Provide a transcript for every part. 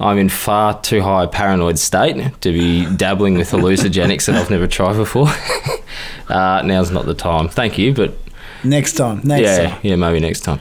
I'm in far too high a paranoid state to be dabbling with hallucinogenics that I've never tried before. Now's not the time. Thank you, but... Next time. Yeah, maybe next time.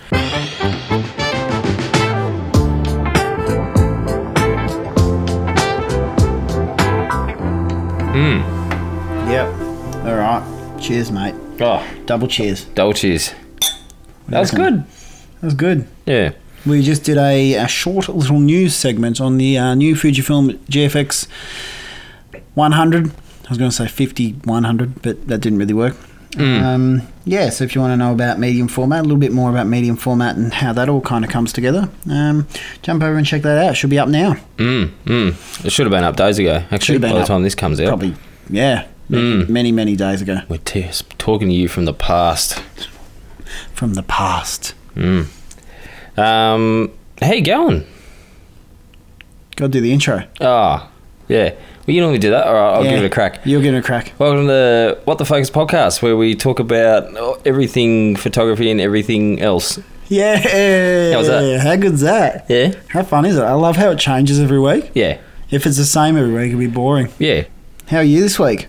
Yep. All right. Cheers, mate. Oh, Double cheers. double cheers. That was reckon? good. That was good. Yeah. We just did a short little news segment on the new Fujifilm GFX 100. I was going to say 50-100, but that didn't really work. So if you want to know about medium format, a little bit more about medium format and how that all kind of comes together, jump over and check that out. It should be up now. It should have been up days ago, actually, by the time this comes out. Probably, yeah. Many days ago. We're talking to you from the past. From the past. How you going? Go do the intro. Oh, yeah. Well, you normally do that. All right, I'll give it a crack. You'll give it a crack. Welcome to What the Focus podcast, where we talk about everything photography and everything else. Yeah. How was that? How good's that? Yeah? How fun is it? I love how it changes every week. Yeah. If it's the same every week, it'll be boring. Yeah. How are you this week?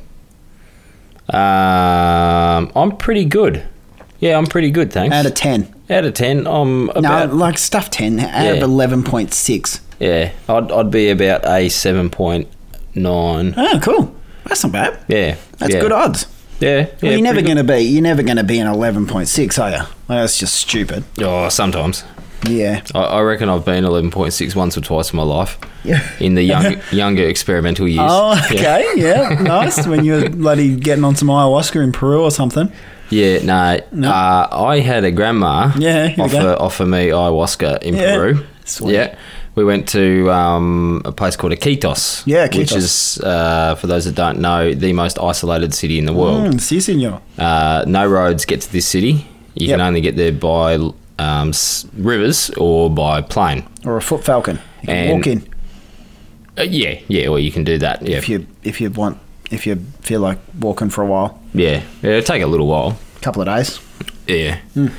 I'm pretty good. Yeah, I'm pretty good, thanks. Out of 10. Out of 10, I'm about... No, like stuff 10. Out of 11.6. Yeah, I'd be about a 7.9. Oh, cool. That's not bad. Yeah. That's good odds. Yeah. Well, you're never going to be an 11.6, are you? Like, that's just stupid. Oh, sometimes. Yeah. I reckon I've been 11.6 once or twice in my life. Yeah. In the younger experimental years. Oh, okay. Yeah. Nice. When you're bloody getting on some ayahuasca in Peru or something. Yeah, no. I had a grandma offer me ayahuasca in Peru. Sweet. Yeah. We went to a place called Iquitos. Yeah, Iquitos. Which is, for those that don't know, the most isolated city in the world. Si, senor. No roads get to this city. You can only get there by rivers or by plane. Or a foot falcon. You can walk in. Yeah, well, you can do that. Yeah. If you feel like walking for a while. Yeah, it'll take a little while. A couple of days. Yeah.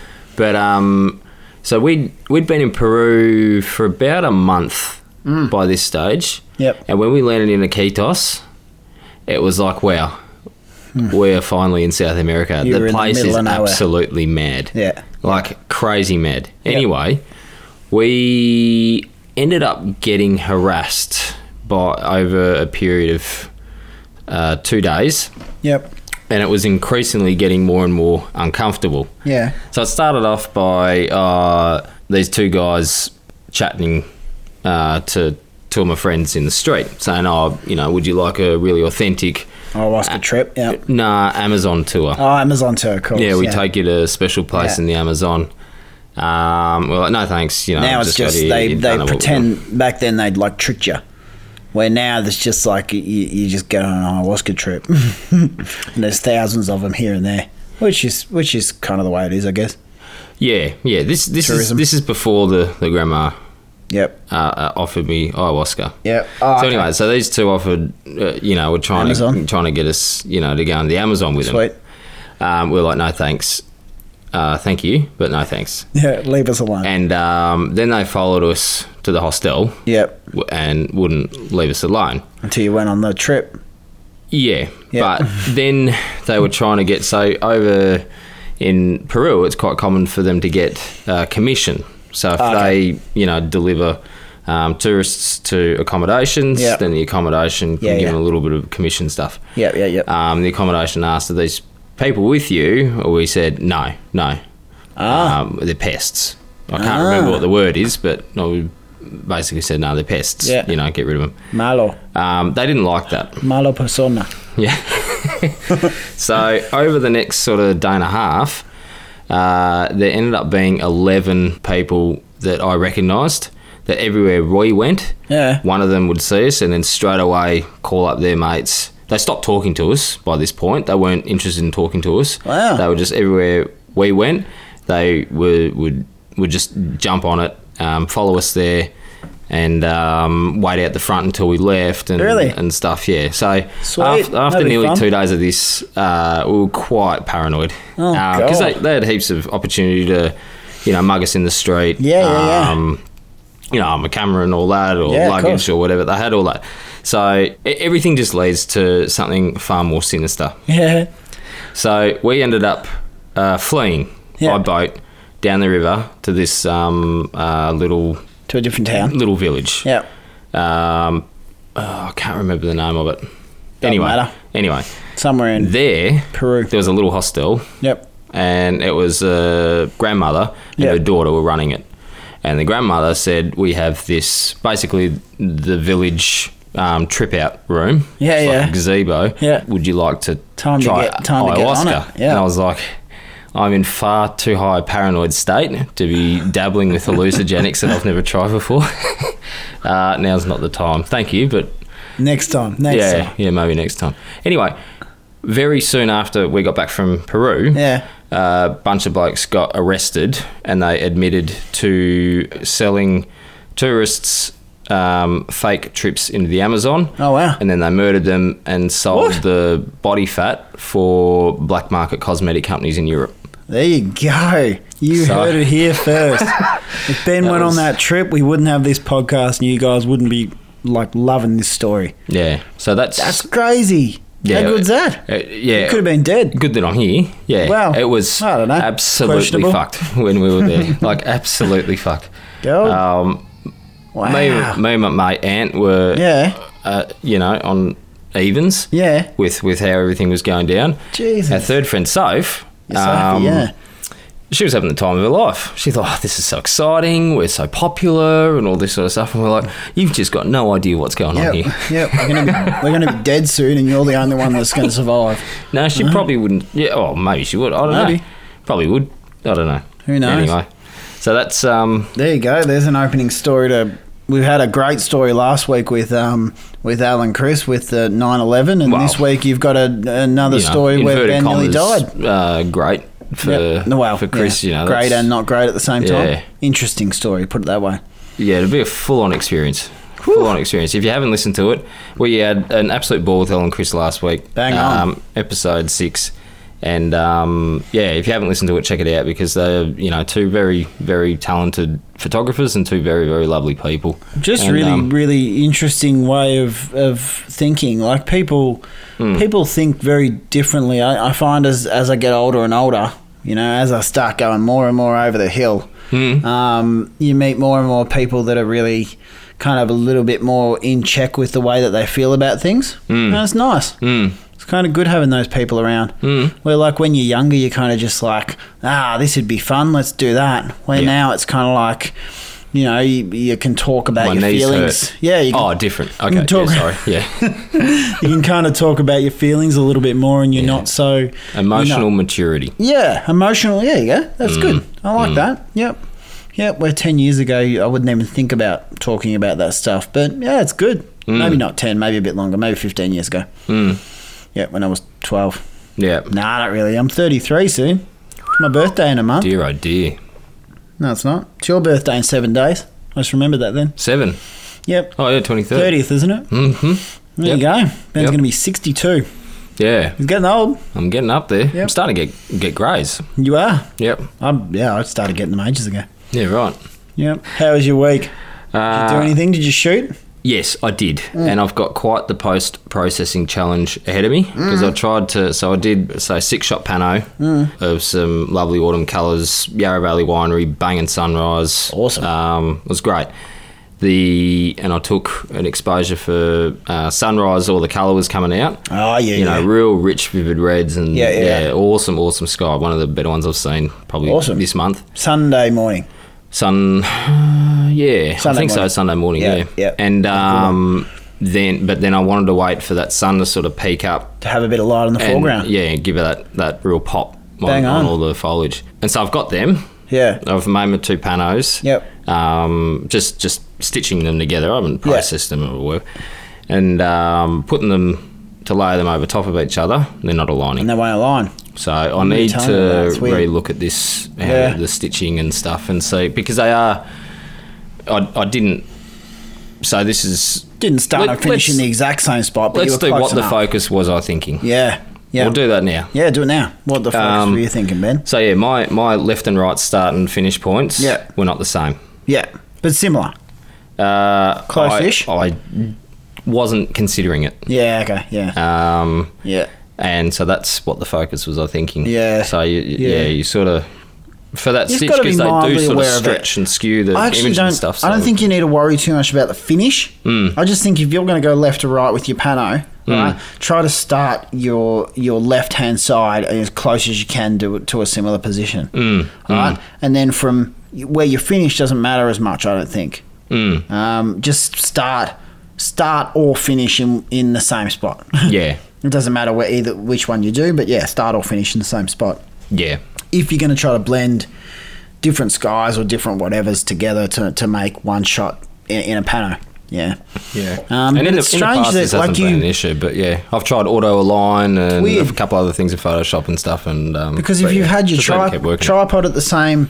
But so we'd been in Peru for about a month by this stage. Yep. And when we landed in Iquitos, it was like, wow, we're finally in South America. The place is absolutely mad. Yeah. Like crazy mad. Anyway, we ended up getting harassed over a period of 2 days. Yep. And it was increasingly getting more and more uncomfortable. Yeah. So it started off by these two guys chatting to two of my friends in the street, saying, would you like a really authentic... ayahuasca trip, yeah. Nah, Amazon tour. Oh, Amazon tour, cool. Yeah, we take you to a special place in the Amazon. We're like, no thanks. Now it's just they pretend... Back then they'd like tricked you. Where now there's just like you just get on an ayahuasca trip, and there's thousands of them here and there, which is kind of the way it is, I guess. Yeah. This is before the grandma. Yep. Offered me ayahuasca. Yep. So anyway, so these two offered, were trying to get us, to go on the Amazon with them. Sweet. We're like, no thanks. Thank you, but no thanks. Yeah, leave us alone. And then they followed us to the hostel. Yep. And wouldn't leave us alone. Until you went on the trip. Yeah. Yep. But then they were trying to get... So over in Peru, it's quite common for them to get commission. So if they, deliver tourists to accommodations, then the accommodation can give them a little bit of commission stuff. Yeah. The accommodation asked, are these people with you? Or we said, no. They're pests. I can't remember what the word is, but we basically said, no, they're pests. Yeah. Get rid of them. Malo. They didn't like that. Malo persona. Yeah. So over the next sort of day and a half, there ended up being 11 people that I recognised, that everywhere we went, one of them would see us and then straight away call up their mates. They stopped talking to us by this point. They weren't interested in talking to us. Wow. They were just everywhere we went. They would just jump on it, follow us there, and wait out the front until we left and stuff. Yeah. So after nearly 2 days of this, we were quite paranoid. Because they had heaps of opportunity to, mug us in the street. Yeah. my camera and all that, or Yeah, of luggage course. or whatever. They had all that. So everything just leads to something far more sinister. Yeah. So we ended up fleeing Yeah. by boat down the river to this little To a different town. village. Yeah. I can't remember the name of it. Doesn't matter. Anyway, Somewhere in there Peru. was a little hostel, Yep. and it was a grandmother and Yeah. her daughter were running it. And the grandmother said, we have this, basically the village trip out room. Yeah, It's like yeah. a gazebo. Yeah. Would you like to Time to try get on ayahuasca? it. Yeah. And I was like, I'm in far too high a paranoid state to be dabbling with hallucinogenics that I've never tried before. Now's not the time. Thank you, but Next time. Next time. yeah, maybe next time. Anyway, very soon after we got back from Peru, Yeah. a bunch of blokes got arrested and they admitted to selling tourists fake trips into the Amazon. Oh, wow. And then they murdered them and sold What? the body fat for black market cosmetic companies in Europe. There you go. You So- heard it here first. If Ben That went was- on that trip, we wouldn't have this podcast and you guys wouldn't be like loving this story. Yeah. So That's crazy. Yeah, How good's that? yeah. Could have been dead. Good that I'm here. Yeah. Wow. It was I don't know. absolutely Questionable. fucked when we were there. Like, absolutely fucked. Go. Me, Wow. me and my aunt were, Yeah. on evens Yeah. with how everything was going down. Jesus. Our third friend, Soph, You're so happy, yeah. she was having the time of her life. She thought, oh, this is so exciting. We're so popular and all this sort of stuff. And we're like, you've just got no idea what's going on Yep. here. Yep. We're gonna be dead soon, and you're the only one that's gonna survive. No, she probably wouldn't. Yeah, oh, maybe she would. I don't Maybe. know. Probably would. I don't know. Who knows? Anyway, so that's There you go. There's an opening story to. We've had a great story last week with Alan Chris with the 9/11, and Well, this week you've got another story where inverted Ben nearly died. commas, great for for Chris. yeah. You know, great that's- and not great at the same time. Yeah. Interesting story. Put it that way. Yeah, it'll be a full-on experience. Full-on experience. If you haven't listened to it, we had an absolute ball with Ellen and Chris last week. Bang on. Episode 6. And, if you haven't listened to it, check it out because they're, two very, very talented photographers and two very, very lovely people. Just And, really, really interesting way of thinking. Like people think very differently. I find as I get older and older, as I start going more and more over the hill, you meet more and more people that are really kind of a little bit more in check with the way that they feel about things. And it's nice. It's kind of good having those people around. Where like when you're younger, you're kind of just like, this would be fun. Let's do that. Where Yeah. now it's kind of like, you can talk about My your knees feelings. hurt. Yeah, you can, Different. Okay, talk- sorry. Yeah. you can kind of talk about your feelings a little bit more, and you're not so Emotional maturity. Yeah, emotional. Yeah, you go. That's good. I like that. Yep. Where 10 years ago, I wouldn't even think about talking about that stuff. But yeah, it's good. Maybe not 10, maybe a bit longer, maybe 15 years ago. Yeah, when I was 12. Yeah. Nah, not really. I'm 33 soon. It's my birthday in a month. Dear, oh dear. No, it's not. It's your birthday in 7 days. I just remembered that then. 7. Yep. Oh, yeah, 23rd. 30th, isn't it? Mm-hmm. There you go. Ben's going to be 62. Yeah. He's getting old. I'm getting up there. Yep. I'm starting to get greys. You are. Yep. I started getting them ages ago. Yeah, right. Yep. How was your week? Did you do anything? Did you shoot? Yes, I did. And I've got quite the post-processing challenge ahead of me because I tried to... So I did, 6-shot pano of some lovely autumn colours, Yarra Valley Winery, Bangin' Sunrise. Awesome. It was great. And I took an exposure for sunrise, all the colour was coming out. Oh, yeah, Real rich, vivid reds and Yeah. awesome sky. One of the better ones I've seen probably Awesome. this month. Sunday morning. I think so. morning. Sunday morning, yeah. Yeah. And then I wanted to wait for that sun to sort of peak up To have a bit of light on the and foreground. give it that real pop Bang on on. all the foliage. And so I've got them. Yeah. I've made my 2 panos. Yep. Just stitching them together. I haven't processed them or work. And putting them to lay them over top of each other. They're not aligning. And they won't align. So I need telling me that. to It's weird. re-look at this, Yeah. the stitching and stuff, and see because they are. I didn't. So this is. Didn't start Let- and finish in let's- the exact same spot, but you Let's were do close what the enough. focus was. I thinking. Yeah. Yeah. We'll do that now. Yeah, do it now. What the focus were you thinking, Ben? So yeah, my left and right start and finish points. Yeah. were not the same. Yeah. But similar. Close-ish? I wasn't considering it. Yeah, okay, yeah. Yeah. And so that's what the focus was, I thinking. Yeah. So, you sort of... For that You've stitch, gotta be because they do mildly sort of aware of stretch and skew the I actually image don't. and stuff. I don't so- think you need to worry too much about the finish. I just think if you're going to go left to right with your pano, right, try to start your left hand side as close as you can to a similar position. Right, and then from where you finish doesn't matter as much. I don't think. Just start or finish in the same spot. Yeah. It doesn't matter which one you do, but yeah, start or finish in the same spot. Yeah. If you're going to try to blend different skies or different whatevers together to make one shot in a pano. Yeah. Yeah. And in it's the strange past, that, this like, hasn't been an issue, but yeah, I've tried auto align and Weird. a couple other things in Photoshop and stuff, and because but if you've yeah, had your just let it keep working. tripod at the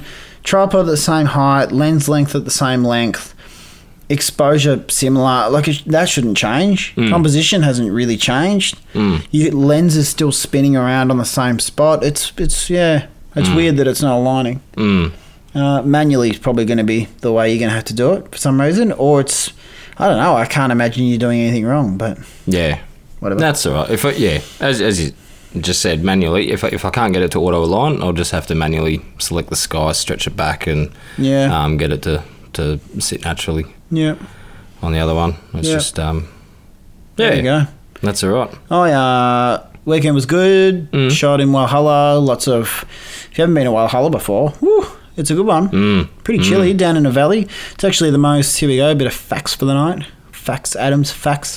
same height, lens length at the same length, exposure similar, that shouldn't change. Composition hasn't really changed. Your lens is still spinning around on the same spot. It's weird that it's not aligning. Manually is probably going to be the way you're going to have to do it for some reason, or it's, I don't know, I can't imagine you doing anything wrong, but Yeah. whatever. That's all right. As you just said, manually, if I can't get it to auto align, I'll just have to manually select the sky, stretch it back, and get it to sit naturally Yeah. on the other one. It's just There you go. That's all right. Oh yeah, weekend was good. Shot in Walhalla. If you haven't been to Walhalla before, woo, it's a good one. Pretty chilly down in a valley. It's actually the most. Here we go. A bit of facts for the night. Adam's facts.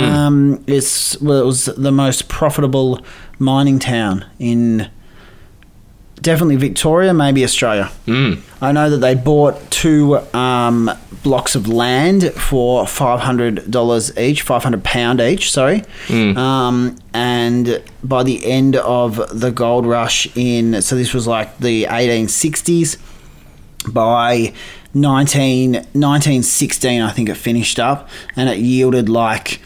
It was the most profitable mining town in definitely Victoria, maybe Australia. I know that they bought 2 blocks of land for $500 each, £500 each, sorry. And by the end of the gold rush so this was like the 1860s, by 1916, I think it finished up, and it yielded like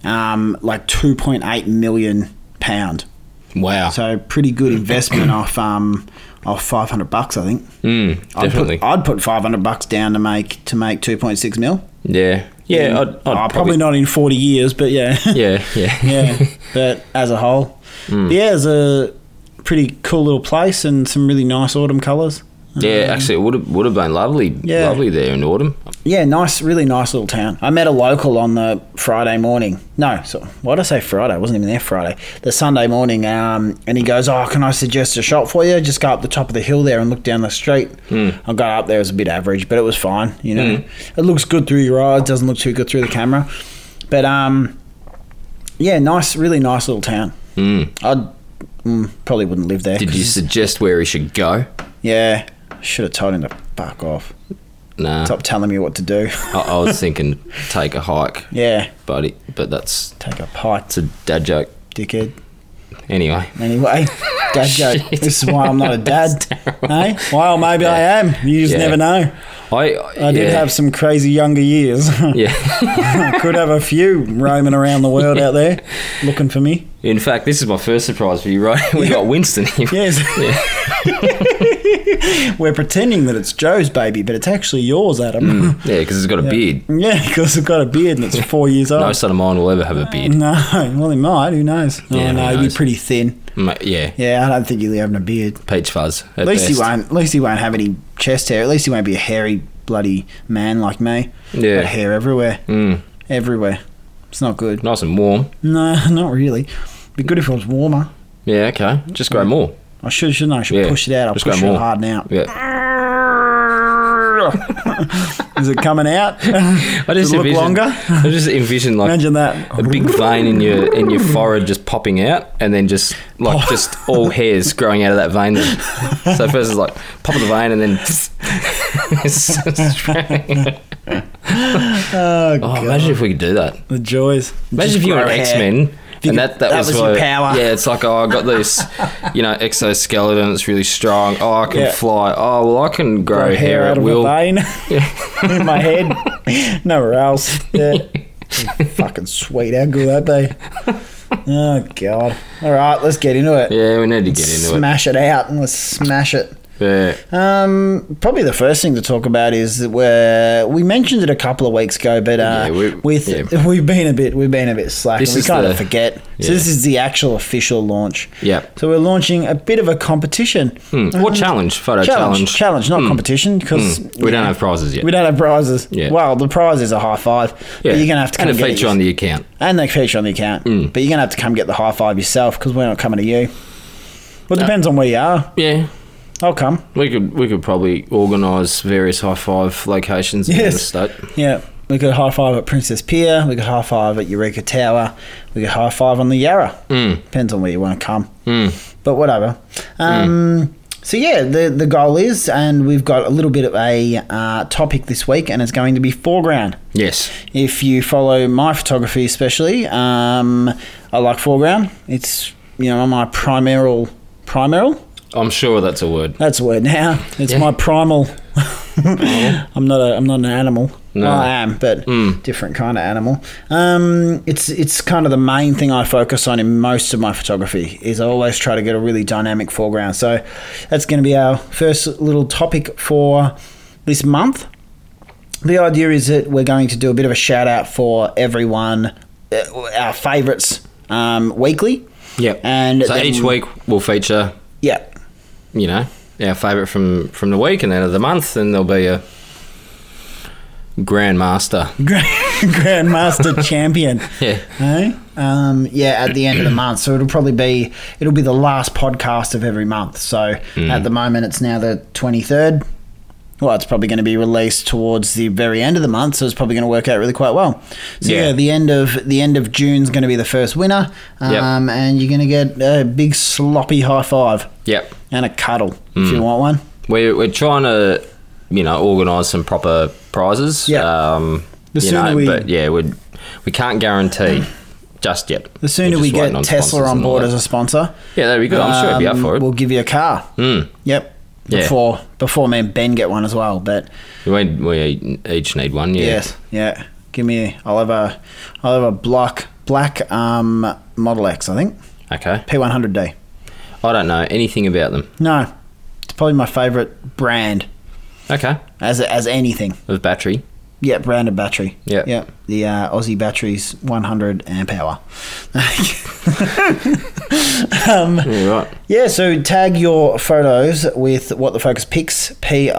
2.8 million £. Wow. So pretty good investment off $500, I think. Definitely. I'd put $500 down to make 2.6 mil. Yeah. Yeah. I'd probably not in 40 years, but yeah. Yeah. Yeah. But as a whole, yeah, it's a pretty cool little place and some really nice autumn colours. Yeah, actually, it would have been lovely there in autumn. Yeah, really nice little town. I met a local on the Friday morning. No, so why did I say Friday? I wasn't even there Friday. The Sunday morning, and he goes, "Oh, can I suggest a shop for you? Just go up the top of the hill there and look down the street." I got up there; it was a bit average, but it was fine. You know, it looks good through your eyes. Doesn't look too good through the camera, but yeah, really nice little town. I'd probably wouldn't live there. Did you suggest where he should go? Yeah. Should have told him to fuck off. Nah. Stop telling me what to do. I was thinking take a hike. Yeah. But that's... Take a hike. It's a dad joke. Dickhead. Anyway, dad joke. This is why I'm not a dad. Hey? Well, maybe I am. You just never know. I did have some crazy younger years. Yeah. Could have a few roaming around the world out there looking for me. In fact, this is my first surprise for you, right? We got Winston here. Yes. We're pretending that it's Joe's baby, but it's actually yours, Adam. Yeah, because it's got a beard. Yeah, because it's got a beard and it's 4 years old. No son of mine will ever have a beard. No, well, he might. Who knows? Yeah, no, he'd be pretty thin. Yeah. Yeah, I don't think he'll be having a beard. Peach fuzz. At least he won't have any chest hair. At least he won't be a hairy bloody man like me. Yeah. Got hair everywhere. Everywhere. It's not good. Nice and warm. No, not really. Be good if it was warmer. Yeah, okay. Just grow more. I shouldn't I? I should push it out. I'll just push go it more. hard now. Yeah. Is it coming out? I just Does it look longer? I just envision like Imagine that. a big vein in your forehead just popping out, and then just all hairs growing out of that vein. So first it's like pop of the vein, and then. Oh, God. Imagine if we could do that. The joys. Imagine Just if you were grow hair. X-Men. And that was your power. Yeah, it's like, I got this, exoskeleton. It's really strong. I can fly. Oh, well, I can grow hair out at of will. a vein in my head. Nowhere else. Yeah. Fucking sweet. How good would that be? Oh, God. All right, let's get into it. Yeah, we need to get into it. Smash it out and let's smash it. Yeah. Probably the first thing to talk about is that we mentioned it a couple of weeks ago, but we've been a bit slack. And we kind of forget. So this is the actual official launch. Yeah. So we're launching a bit of a competition. What challenge? Photo challenge. Challenge, not competition, because we don't have prizes yet. We don't have prizes. Yeah. Well, the prize is a high five. Yeah. But you're gonna have to come and get a feature on the account. And they feature on the account. But you're gonna have to come get the high five yourself because we're not coming to you. Well, it depends on where you are. Yeah. I'll come. We could probably organise various high five locations in the state. Yeah. We could high five at Princess Pier. We could high five at Eureka Tower. We could high five on the Yarra. Depends on where you want to come. But whatever. So yeah, the goal is, and we've got a little bit of a topic this week, and it's going to be foreground. Yes. If you follow my photography, especially, I like foreground. It's my primal. I'm sure that's a word. That's a word now. It's my primal. I'm not an animal. No. Well, I am, but different kind of animal. It's kind of the main thing I focus on in most of my photography. Is I always try to get a really dynamic foreground. So that's going to be our first little topic for this month. The idea is that we're going to do a bit of a shout out for everyone, our favourites weekly. Yep. And so each week we'll feature. Yeah. Our favourite from the week, and then of the month, and there'll be a Grandmaster champion. Yeah. At the end of the month. So it'll be the last podcast of every month. So at the moment it's now the 23rd. Well, it's probably going to be released towards the very end of the month, so it's probably going to work out really quite well. So the end of June is going to be the first winner, and you're going to get a big sloppy high five. Yep. And a cuddle if you want one. We're trying to, organise some proper prizes. Yeah. We can't guarantee just yet. The sooner we get Tesla on board as a sponsor, that'd be good. I'm sure he'd be up for it. We'll give you a car. Yep. Before me and Ben get one as well, but we each need one. Yeah. Yes. Yeah. Give me. I'll have a black Model X. I think. Okay. P100D. I don't know anything about them. No, it's probably my favourite brand. Okay. As anything. Of battery. Yeah, brand of battery. Yeah. Yeah. The Aussie batteries, 100 amp hour. Right. Yeah, so tag your photos with What the Focus Pics,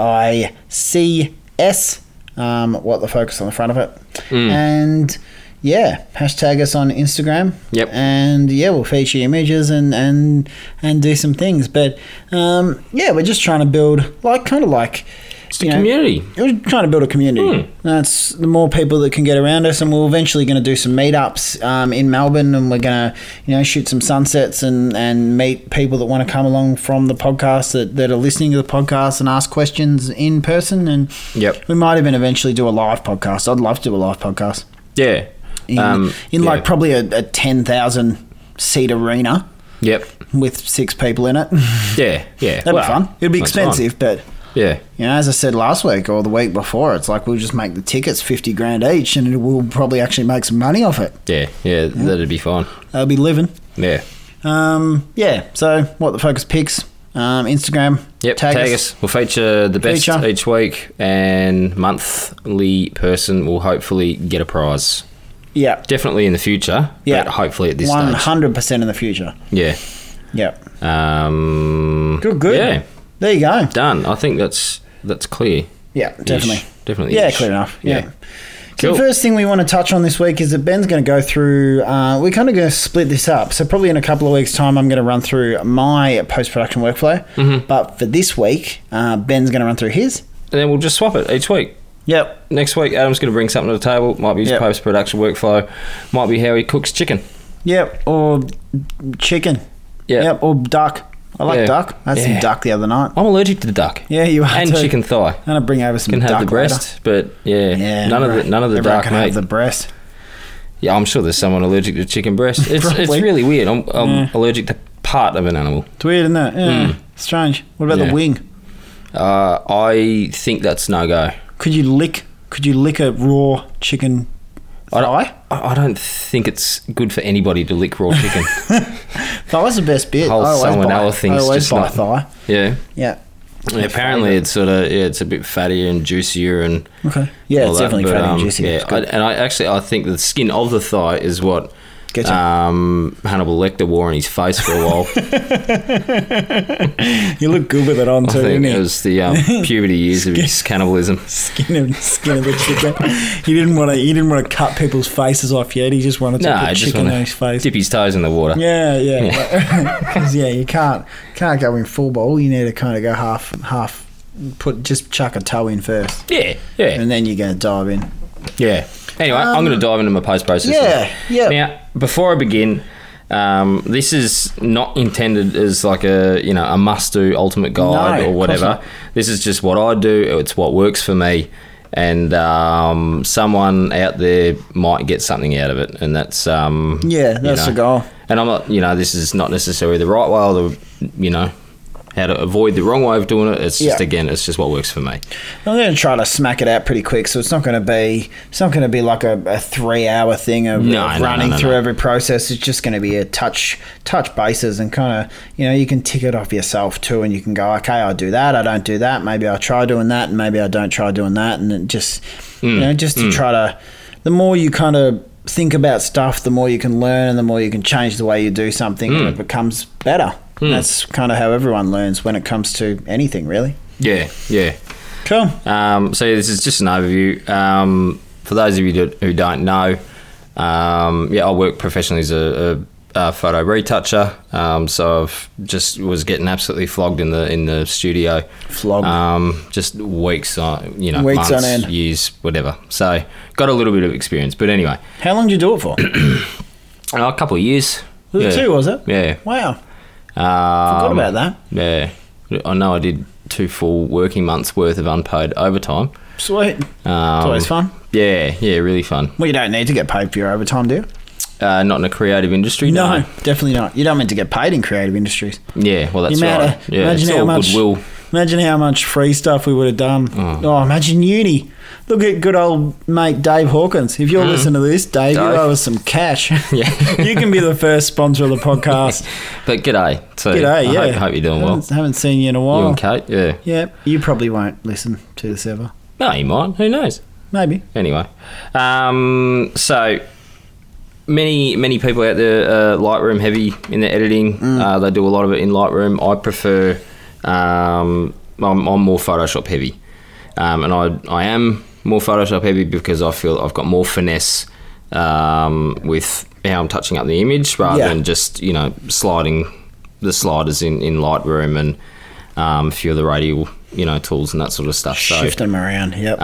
PICS, What the Focus on the front of it. And hashtag us on Instagram. Yep. And we'll feature images and do some things. But we're just trying to build It's a community. We're trying to build a community. That's the more people that can get around us, and we're eventually going to do some meetups in Melbourne, and we're going to shoot some sunsets and meet people that want to come along from the podcast that are listening to the podcast and ask questions in person. And we might even eventually do a live podcast. I'd love to do a live podcast. Yeah. Probably a 10,000 seat arena. Yep. With 6 people in it. Yeah. That'd be fun. It'd be expensive, but. Yeah. As I said last week or the week before, it's like we'll just make the tickets $50,000 each, and we'll probably actually make some money off it. Yeah, that'd be fine. That'll be living. Yeah. So What the Focus Pics, Instagram. Yep. Tag us. We'll feature the best each week, and monthly person will hopefully get a prize. Yeah. Definitely in the future. Yeah. But hopefully at this 100% stage. in the future. Yeah. Yep. Good. Yeah. There you go. Done. I think that's clear. Yeah, definitely. Definitely. Yeah, clear enough. Yeah. Cool. So the first thing we want to touch on this week is that Ben's going to go through, we're kind of going to split this up. So probably in a couple of weeks' time, I'm going to run through my post-production workflow. Mm-hmm. But for this week, Ben's going to run through his. And then we'll just swap it each week. Yep. Next week, Adam's going to bring something to the table. Might be his post-production workflow. Might be how he cooks chicken. Yep. Or chicken. Yep. Or duck. I like duck. I had some duck the other night. I'm allergic to the duck. Yeah, you are and too. Chicken thigh. I'm gonna bring over some duck. Can have duck the breast, later. But none of the duck, can mate. Have the breast. Yeah, I'm sure there's someone allergic to chicken breast. It's really weird. I'm allergic to part of an animal. It's weird, isn't it? Yeah. Strange. What about the wing? I think that's no go. Could you lick a raw chicken thigh? I don't think it's good for anybody to lick raw chicken. Thigh's the best bit. Whole salmonella thing's I always just buy not thigh. Yeah. Yeah. Yeah, apparently it's sort of it's a bit fattier and juicier and Okay. Yeah, all it's that, definitely but, fatty and juicy. Yeah, It's good. I think the skin of the thigh is what Getcha. Hannibal Lecter wore on his face for a while. You look good with it on I too, think didn't it you? was the puberty years of his cannibalism. Skin of the chicken. He didn't want to cut people's faces off yet. He just wanted to No, put just chicken want on his face. to dip his toes in the water. Yeah. Because you can't go in full bowl. You need to kind of go half. Just chuck a toe in first, Yeah. and then you're going to dive in. Yeah. Anyway, I'm going to dive into my post-processing. Yeah. Now, before I begin, this is not intended as like a must-do ultimate guide No, or of course whatever. not. This is just what I do. It's what works for me. And someone out there might get something out of it. And that's... That's the goal. And I'm not... this is not necessarily the right way or the... how to avoid the wrong way of doing it. It's just, again, it's just what works for me. I'm going to try to smack it out pretty quick, so it's not going to be like a 3-hour thing of running through every process. It's just going to be a touch bases and kind of, you can tick it off yourself too, and you can go, okay, I do that, I don't do that, maybe I try doing that, and maybe I don't try doing that, and it just, to try to, the more you kind of think about stuff, the more you can learn, and the more you can change the way you do something, and it becomes better. That's kind of how everyone learns when it comes to anything, really. Yeah. Cool. So this is just an overview. For those of you who don't know, I work professionally as a photo retoucher. So I've just was getting absolutely flogged in the studio. Flogged. Just weeks on, Weeks months, on end. years, whatever. So got a little bit of experience. But anyway, How long did you do it for? a couple of years. Was it 2, was it? Yeah. Wow. Forgot about that. Yeah. I know I did 2 full working months worth of unpaid overtime. Sweet. It's always fun. Yeah, really fun. Well, you don't need to get paid for your overtime, do you? Not in a creative industry, no. Definitely not. You don't mean to get paid in creative industries. Yeah, well, that's The amount right. of- Yeah, imagine it's how all much- goodwill. Imagine how much free stuff we would have done. Oh, imagine uni. Look at good old mate Dave Hawkins. If you're listening to this, Dave, you Dave. owe us some cash. Yeah. You can be the first sponsor of the podcast. But g'day. So G'day, yeah. I hope you're doing well. Haven't seen you in a You while. and Kate, yeah. Yeah, you probably won't listen to this ever. No, you might. Who knows? Maybe. Anyway. So... Many people out there are Lightroom heavy in their editing. They do a lot of it in Lightroom. I prefer... I'm more Photoshop heavy. And I am more Photoshop heavy because I feel I've got more finesse with how I'm touching up the image rather than just, sliding the sliders in Lightroom and a few of the radial, tools and that sort of stuff. Shift them around, yep.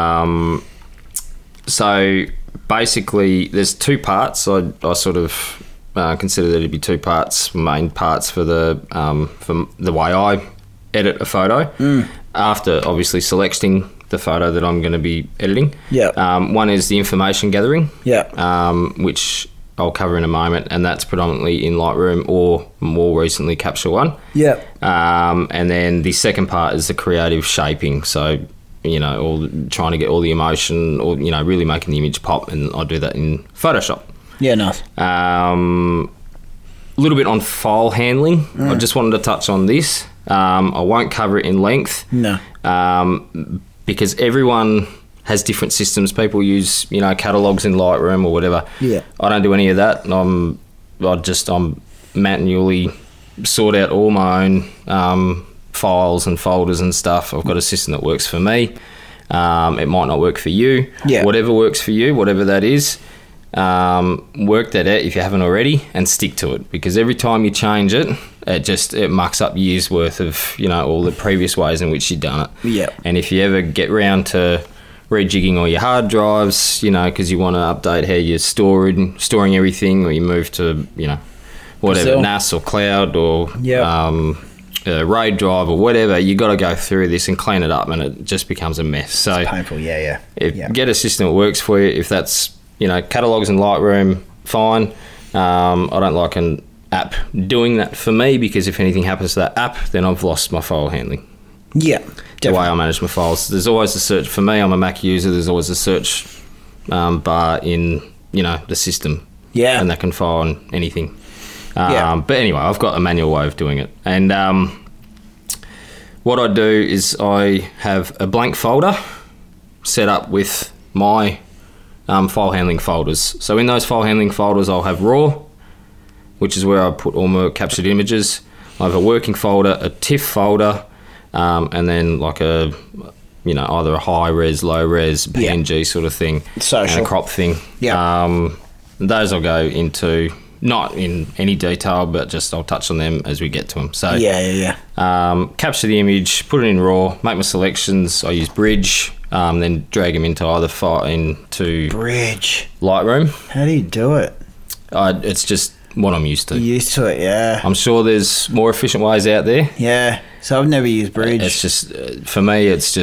So basically, there's 2 parts. I sort of consider there to be 2 parts, main parts for the way I edit a photo. After obviously selecting the photo that I'm going to be editing. Yep. One is the information gathering. Yep. Which I'll cover in a moment, and that's predominantly in Lightroom or more recently Capture One. Yep. And then the second part is the creative shaping. So, all trying to get all the emotion or, really making the image pop, and I do that in Photoshop. Yeah, nice. A little bit on file handling. I just wanted to touch on this. I won't cover it in length. No. Because everyone has different systems. People use, catalogs in Lightroom or whatever. Yeah. I don't do any of that. I'm manually sort out all my own files and folders and stuff. I've got a system that works for me. It might not work for you. Yeah. Whatever works for you, whatever that is, work that out if you haven't already and stick to it, because every time you change it, it mucks up years worth of, all the previous ways in which you've done it. Yeah. And if you ever get round to rejigging all your hard drives, because you want to update how you're storing everything, or you move to, whatever, Brazil. NAS or cloud or RAID drive or whatever, you got to go through this and clean it up, and it just becomes a mess. So It's painful, yeah. get a system that works for you. If that's, catalogs in Lightroom, fine. I don't like an app doing that for me, because if anything happens to that app, then I've lost my file handling. Yeah, The way definitely. I manage my files. There's always a search for me. I'm a Mac user. There's always a search bar in the system. Yeah. And that can find anything. Yeah. But anyway, I've got a manual way of doing it. And what I do is I have a blank folder set up with my file handling folders. So in those file handling folders, I'll have RAW, which is where I put all my captured images. I have a working folder, a TIFF folder, and then like a, either a high res, low res, PNG sort of thing, Social. and a crop thing. Yeah. Those I'll go into, not in any detail, but just I'll touch on them as we get to them. So capture the image, put it in RAW, make my selections. I use Bridge, then drag them into either into Bridge. Lightroom. How do you do it? It's just what I'm used to. You're used to it, yeah. I'm sure there's more efficient ways out there. Yeah. So I've never used Bridge. It's just, for me, it's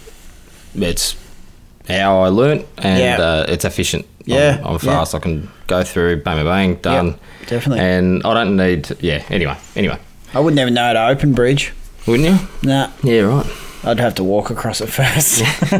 how I learnt, and it's efficient. Yeah. I'm fast. I can go through, bang, bang, bang, done. Yep, definitely. And I don't need, anyway. I wouldn't even know how to open Bridge. Wouldn't you? Nah. Yeah, right. I'd have to walk across it first.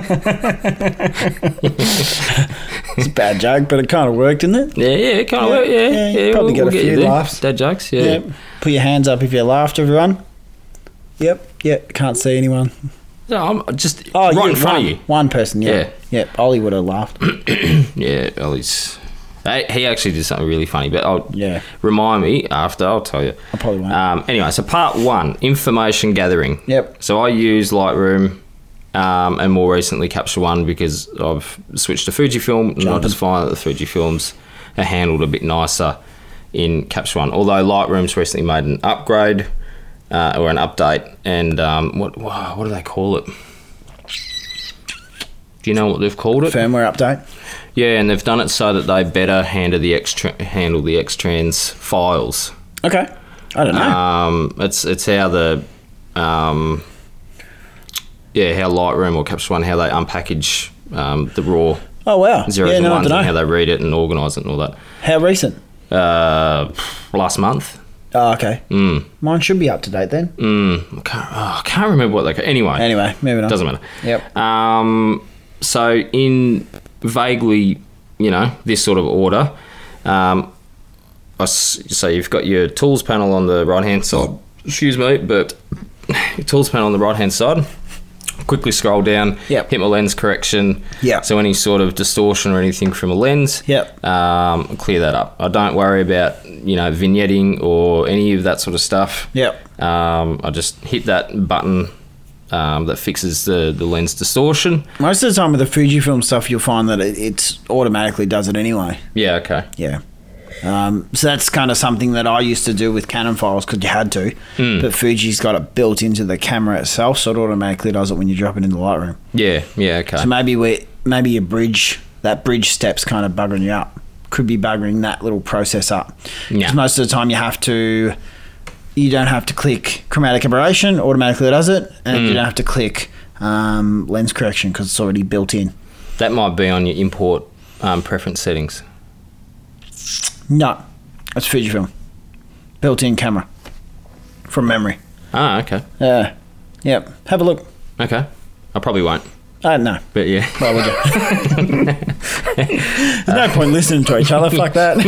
It's a bad joke, but it kind of worked, didn't it? Yeah, it kind of worked, yeah. You probably get a few laughs. Dad jokes, yeah. Yep. Put your hands up if you laughed, everyone. Yep. Can't see anyone. No, I'm just right in front of you. One person, yeah. Yep, Ollie would have laughed. Yeah, Ollie's... He actually did something really funny, but remind me after, I'll tell you. I probably won't. Anyway, so part 1, information gathering. Yep. So I use Lightroom and more recently Capture One because I've switched to Fujifilm, and I just find that the Fujifilms are handled a bit nicer in Capture One. Although Lightroom's recently made an upgrade or an update, and what do they call it? Do you know what they've called it? Firmware update. Yeah, and they've done it so that they better handle the X-Trans files. Okay. I don't know. It's how the how Lightroom or Capture One, how they unpackage the raw zeros and ones, and how they read it and organise it and all that. How recent? Last month. Oh, okay. Mine should be up to date then. I can't remember what they call. Anyway, moving on. Doesn't matter. Yep. So in vaguely, this sort of order, so you've got your tools panel on the right hand side. Excuse me, but your tools panel on the right hand side. Quickly scroll down. Yep. Hit my lens correction. Yeah. So any sort of distortion or anything from a lens. Yep. Clear that up. I don't worry about vignetting or any of that sort of stuff. Yep. I just hit that button that fixes the lens distortion. Most of the time with the Fujifilm stuff, you'll find that it automatically does it anyway. Yeah, okay. Yeah. So that's kind of something that I used to do with Canon files because you had to. But Fuji's got it built into the camera itself, so it automatically does it when you drop it into Lightroom. Yeah, okay. So maybe your bridge step's kind of buggering you up. Could be buggering that little process up. Because most of the time you don't have to click chromatic aberration, automatically it does it, and you don't have to click lens correction because it's already built in. That might be on your import preference settings. No, that's Fujifilm. Built-in camera from memory. Ah, okay. Yep. Have a look. Okay. I probably won't. No. But yeah. Why would you? There's no point listening to each other. Fuck that.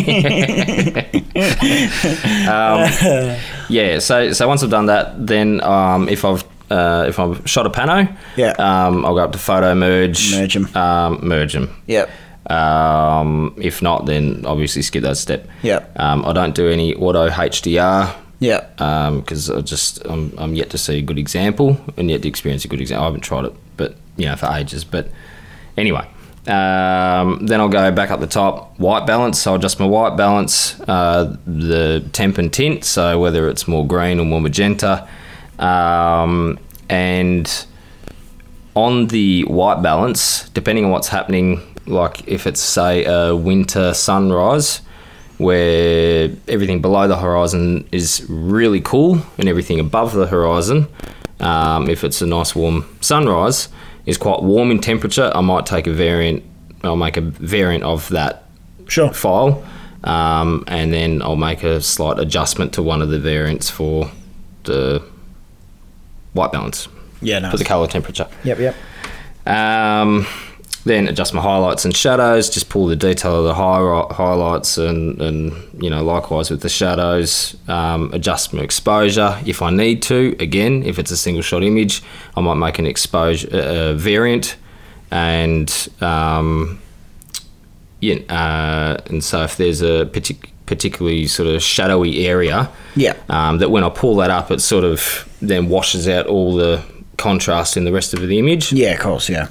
So once I've done that, then if I've shot a pano, I'll go up to photo merge. Merge them. Merge them. Yep. If not, then obviously skip that step. Yep. I don't do any auto HDR. Yeah. Because I'm yet to see a good example and yet to experience a good example. I haven't tried it, but for ages. But anyway, then I'll go back up the top, white balance. So I'll adjust my white balance, the temp and tint. So whether it's more green or more magenta, and on the white balance, depending on what's happening, like if it's say a winter sunrise, where everything below the horizon is really cool and everything above the horizon, if it's a nice warm sunrise, is quite warm in temperature, I might take a variant. I'll make a variant of that file, and then I'll make a slight adjustment to one of the variants for the white balance. Yeah, nice. For the color temperature. Yep. Then adjust my highlights and shadows, just pull the detail of the highlights and likewise with the shadows. Adjust my exposure if I need to. Again, if it's a single shot image, I might make an exposure variant, and so if there's a particularly sort of shadowy area, that when I pull that up, it sort of then washes out all the contrast in the rest of the image. Yeah, of course, yeah.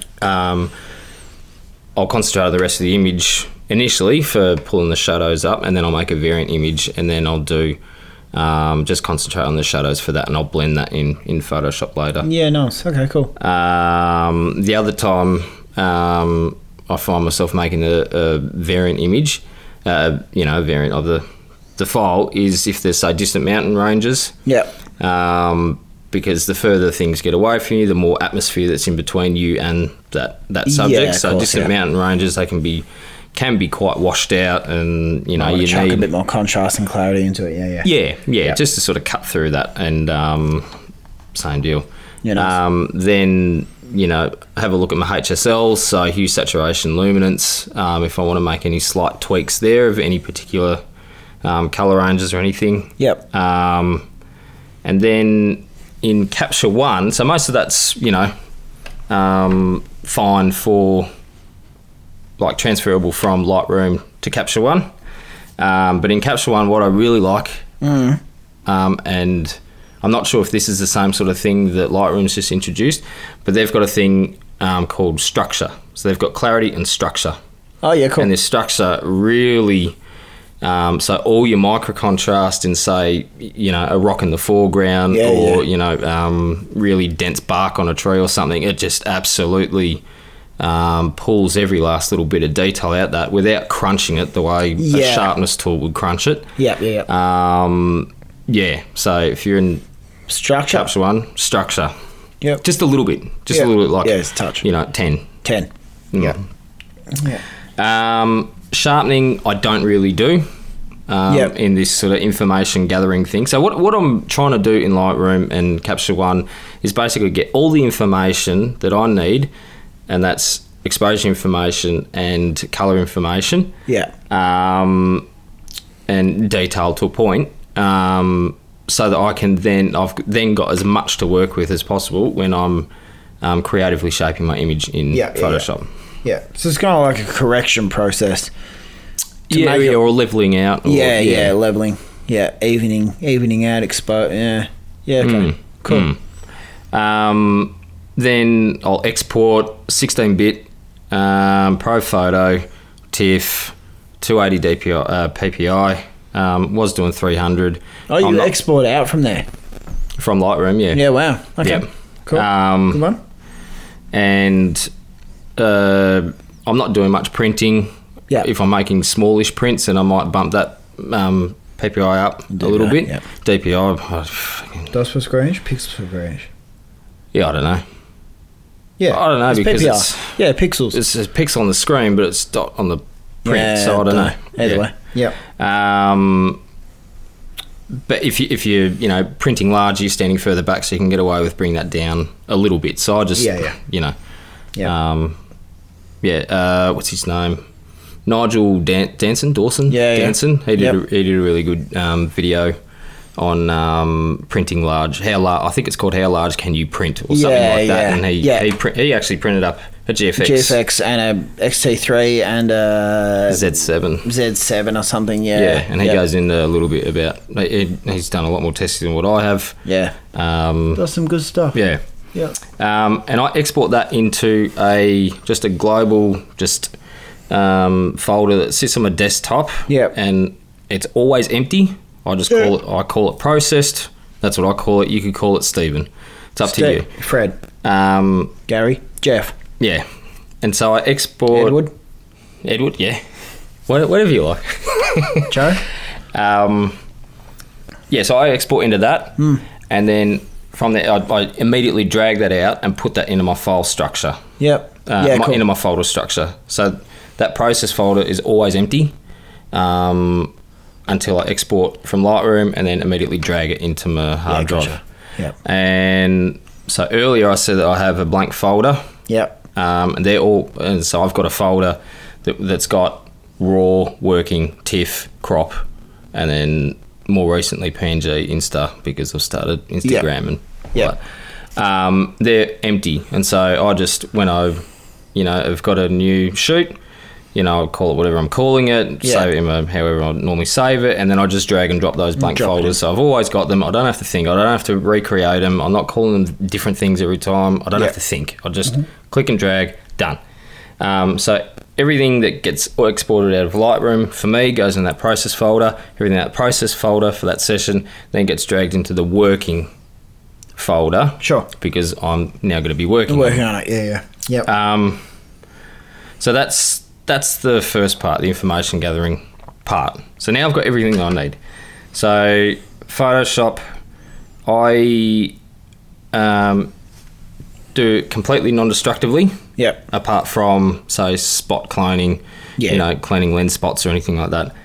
I'll concentrate on the rest of the image initially for pulling the shadows up, and then I'll make a variant image, and then I'll do just concentrate on the shadows for that, and I'll blend that in Photoshop later. Yeah, nice. Okay, cool. The other time I find myself making a variant image, a variant of the file, is if there's, say, distant mountain ranges. Yeah. Because the further things get away from you, the more atmosphere that's in between you and that subject. Yeah, so distant mountain ranges, they can be quite washed out, and you need a bit more contrast and clarity into it. Yeah, just to sort of cut through that, and same deal. Yeah, nice. Then have a look at my HSLs, so hue, saturation, luminance. If I want to make any slight tweaks there of any particular color ranges or anything. Yep. And then in Capture One, so most of that's fine for like transferable from Lightroom to Capture One, but in Capture One, what I really like, and I'm not sure if this is the same sort of thing that Lightroom's just introduced, but they've got a thing called structure. So they've got clarity and structure. Oh yeah, cool. And this structure really. So all your micro contrast in, say, a rock in the foreground, really dense bark on a tree or something, it just absolutely pulls every last little bit of detail out that without crunching it the way a sharpness tool would crunch it. Yeah. So if you're in structure, Capture One, structure. Yep. Just a little bit. A little bit, like it's a touch. 10. 10. Yeah. Yeah. Sharpening, I don't really do in this sort of information gathering thing. So what I'm trying to do in Lightroom and Capture One is basically get all the information that I need, and that's exposure information and color information. Yeah. And detail to a point, so that I can I've then got as much to work with as possible when I'm creatively shaping my image in Photoshop. Yeah, so it's kind of like a correction process. Or leveling out. Leveling. Yeah, evening out, okay. Cool. Then I'll export 16-bit, Pro Photo, TIFF, 280 PPI. Was doing 300. Oh, you export out from there? From Lightroom, yeah. Yeah, wow. Okay. Yeah. Cool. Good one. And I'm not doing much printing. Yeah. If I'm making smallish prints, and I might bump that PPI up a little bit. Yeah. DPI. DOS per square inch, pixels per square inch. Yeah, I don't know. Yeah. I don't know, it's because PPI. Pixels. It's a pixel on the screen, but it's dot on the print, so I don't know. Either way. Yeah. But if you're printing large, you're standing further back, so you can get away with bringing that down a little bit. So I just what's his name? Nigel Dawson. Danson. He did a really good video on printing large. I think it's called How Large Can You Print or something like that. And he actually printed up a GFX and a XT3 and a Z7 or something. And he goes into a little bit about. He's done a lot more testing than what I have. Does some good stuff. Yeah. And I export that into a global folder that sits on my desktop. And it's always empty. I call it processed. That's what I call it. You could call it Stephen. It's up to you. Fred. Gary. Jeff. Yeah. And so I export Edward, yeah. Whatever you like. Joe. So I export into that, and then from there I immediately drag that out and put that into my file structure. Cool. Into my folder structure. So that process folder is always empty until I export from Lightroom, and then immediately drag it into my hard drive. Yep. And so earlier I said that I have a blank folder. Yep. And they're all, and so I've got a folder that's got raw, working, TIFF, crop, and then more recently PNG, Insta, because I've started Instagram and they're empty. And so I just, when I've got a new shoot, I'll call it whatever I'm calling it, save it however I normally save it, and then I just drag and drop those blank folders. So I've always got them. I don't have to think. I don't have to recreate them. I'm not calling them different things every time. I don't have to think. I just click and drag, done. So everything that gets exported out of Lightroom, for me, goes in that process folder. Everything in that process folder for that session then gets dragged into the working folder. Sure. Because I'm now going to be working on it. Yeah. Yep. So that's the first part, the information gathering part. So now I've got everything I need. So Photoshop, I do completely non-destructively. Yep. Apart from, say, spot cloning, cloning lens spots or anything like that.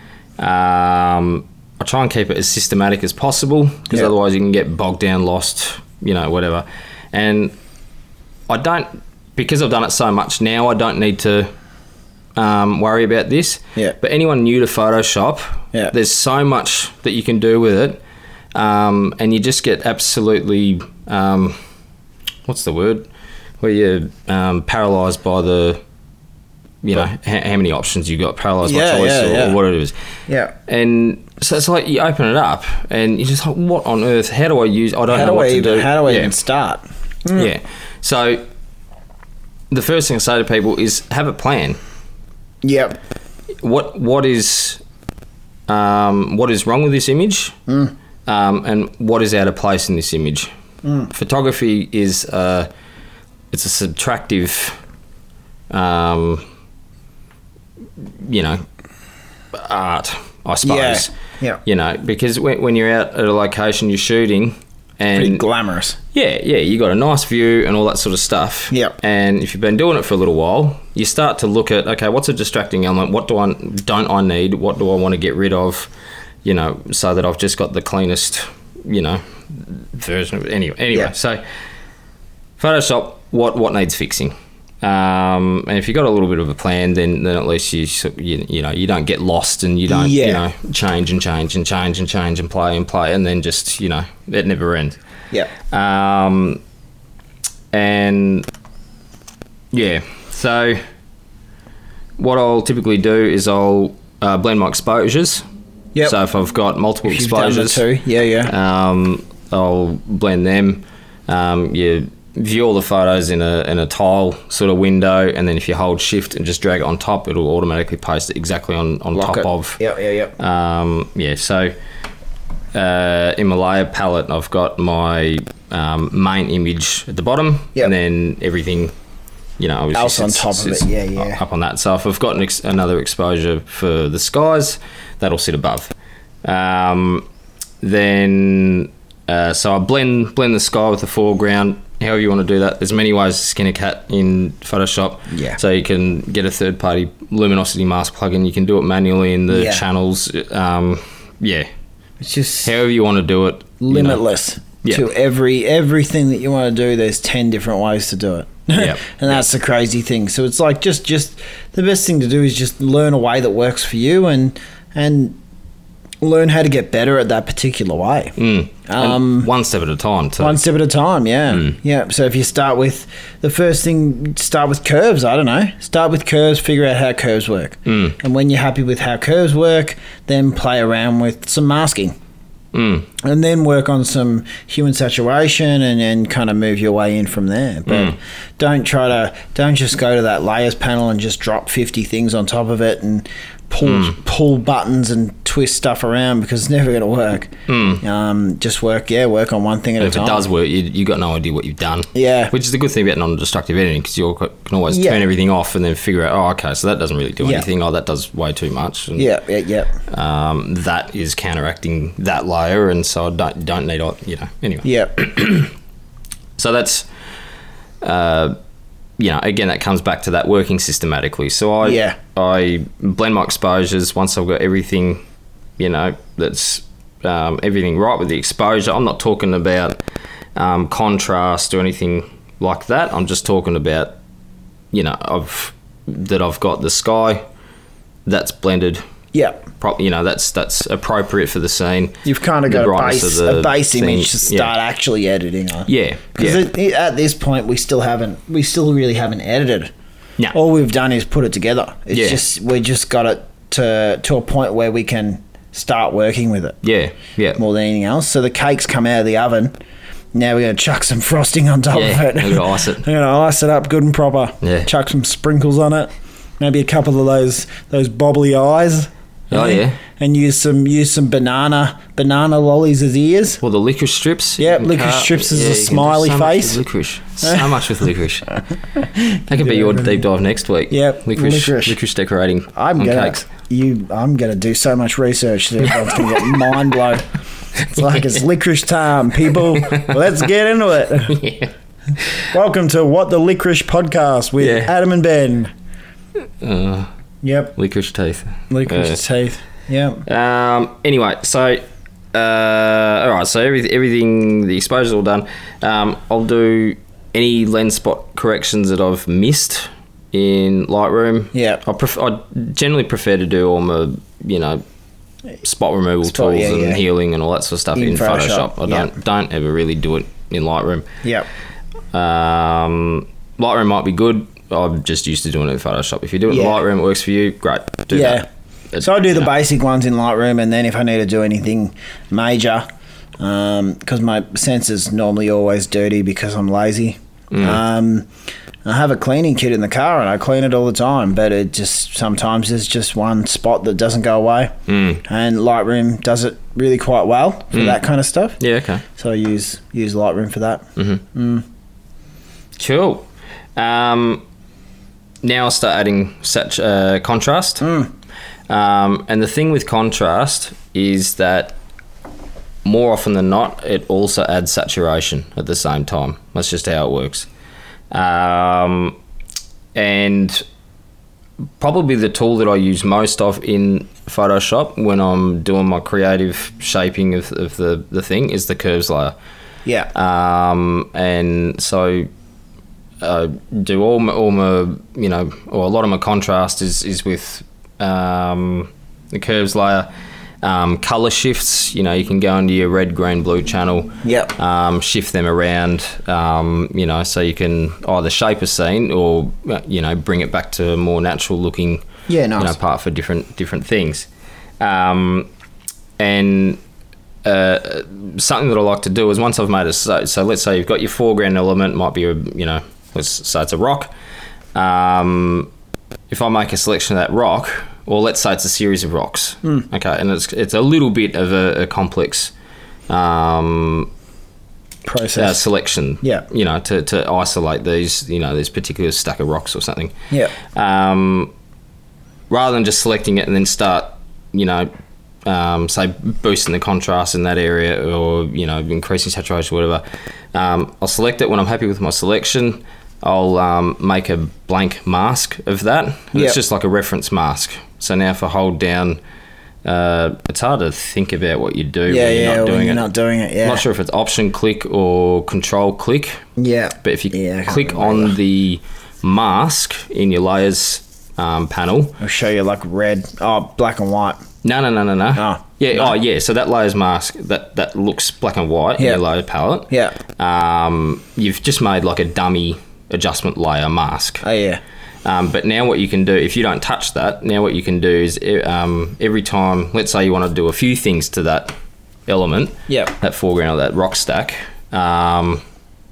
I try and keep it as systematic as possible, because otherwise you can get bogged down, lost, whatever. And because I've done it so much now, I don't need to worry about this. Yeah. But anyone new to Photoshop, there's so much that you can do with it, and you just get absolutely, what's the word? Where you're paralysed by the, how many options you've got, paralysed by choice or what it is. Yeah. And so it's like you open it up and you're just like, what on earth? How do I use? I don't know what to do. How do I even start? Yeah. So the first thing I say to people is have a plan. Yep. What is wrong with this image, and what is out of place in this image? Photography is it's a subtractive, art, I suppose. Yeah. Because when you're out at a location, you're shooting, and pretty glamorous. Yeah, you got a nice view and all that sort of stuff. Yep. And if you've been doing it for a little while, you start to look at, okay, what's a distracting element? What don't I need? What do I want to get rid of? So that I've just got the cleanest, version of it. Anyway, so Photoshop, what needs fixing? And if you've got a little bit of a plan, then at least you don't get lost, and you don't change and play, and then just it never ends. So what I'll typically do is I'll blend my exposures. Yep. So if I've got multiple exposures, I'll blend them. You view all the photos in a tile sort of window, and then if you hold shift and just drag it on top, it'll automatically paste it exactly on top of. So in my layer palette, I've got my main image at the bottom, and then everything, obviously else on top of it. Up on that. So if I've got another exposure for the skies, that'll sit above. Then so I blend the sky with the foreground. However you want to do that. There's many ways to skin a cat in Photoshop. Yeah. So you can get a third-party luminosity mask plugin. You can do it manually in the channels. It's just however you want to do it. Limitless. To everything that you want to do. There's 10 different ways to do it. And that's the crazy thing. So it's like just the best thing to do is just learn a way that works for you, and learn how to get better at that particular way. One step at a time too. One step at a time, yeah. So if you start with curves, I don't know. Start with curves, figure out how curves work. And when you're happy with how curves work, then play around with some masking. And then work on some hue and saturation, and kind of move your way in from there. But don't just go to that layers panel and just drop 50 things on top of it and pull buttons and twist stuff around, because it's never going to work. Just work on one thing at a time. If it does work, you got no idea what you've ddone. Yeah. Which is the good thing about non-destructive editing, because you can always turn everything off and then figure out, oh, okay, so that doesn't really do anything. Oh, that does way too much. And, that is counteracting that layer, and so I don't need, anyway. Yeah. So that's, again, that comes back to that working systematically. So I blend my exposures once I've got everything, that's everything right with the exposure. I'm not talking about contrast or anything like that. I'm just talking about I've got the sky that's blended. Yeah. That's appropriate for the scene. You've kind of The got brightness a of base the image thing, to start actually editing on. Yeah. Because at this point, we still really haven't edited. No. All we've done is put it together. We just got it to a point where we can start working with it. Yeah. More than anything else. So the cake's come out of the oven. Now we're going to chuck some frosting on top of it. We're going to ice it. We're going to ice it up good and proper. Yeah. Chuck some sprinkles on it. Maybe a couple of those bobbly eyes. Oh, yeah. And use some banana lollies as ears. Well, the licorice strips. Yep, licorice strips as a you can do smiley so much face. with licorice. So much with licorice. That could be your deep dive next week. Yep, licorice decorating on cakes. I'm gonna do so much research that everyone's gonna get mind blown. It's licorice time, people. Let's get into it. Yeah. Welcome to What the Licorice Podcast with Adam and Ben. Yep. Licorice teeth. Licorice teeth. Yep. Anyway, so all right. So everything, the exposure's all done. I'll do any lens spot corrections that I've missed in Lightroom. Yeah. I generally prefer to do all my spot removal tools and healing and all that sort of stuff in Photoshop. I don't ever really do it in Lightroom. Yep. Lightroom might be good. I'm just used to doing it in Photoshop. If you do it in Lightroom, it works for you, great. Do that. So I do the basic ones in Lightroom, and then if I need to do anything major, because my sensor's normally always dirty because I'm lazy, I have a cleaning kit in the car and I clean it all the time, but it just sometimes there's just one spot that doesn't go away, and Lightroom does it really quite well for that kind of stuff. Yeah, okay. So I use Lightroom for that. Cool. Now I'll start adding such contrast. And the thing with contrast is that more often than not, it also adds saturation at the same time. That's just how it works. And probably the tool that I use most of in Photoshop when I'm doing my creative shaping of the thing is the curves layer. Yeah. And so do all my or a lot of my contrast is with the curves layer. Color shifts, you can go into your red, green, blue channel. Yep. Shift them around, so you can either shape a scene or bring it back to a more natural looking part for different things. And something that I like to do is once I've made so let's say you've got your foreground element, might be let's say it's a rock. If I make a selection of that rock, or let's say it's a series of rocks, okay, and it's a little bit of a complex process selection, to isolate these these particular stack of rocks or something. Yeah. Rather than just selecting it and then start, say boosting the contrast in that area or increasing saturation, whatever. I'll select it when I'm happy with my selection. I'll make a blank mask of that. And it's just like a reference mask. So now if I hold down, it's hard to think about what you do when you're not doing it. Yeah. I'm not sure if it's option click or control click. Yeah. But if you click on the mask in your layers panel, I'll show you like black and white. No. Oh. Yeah. No. Oh, yeah. So that layers mask that looks black and white in your layer palette. Yeah. You've just made like a dummy adjustment layer mask. Oh yeah. But now what you can do, if you don't touch that, now what you can do is every time, let's say you want to do a few things to that element, that foreground or that rock stack. And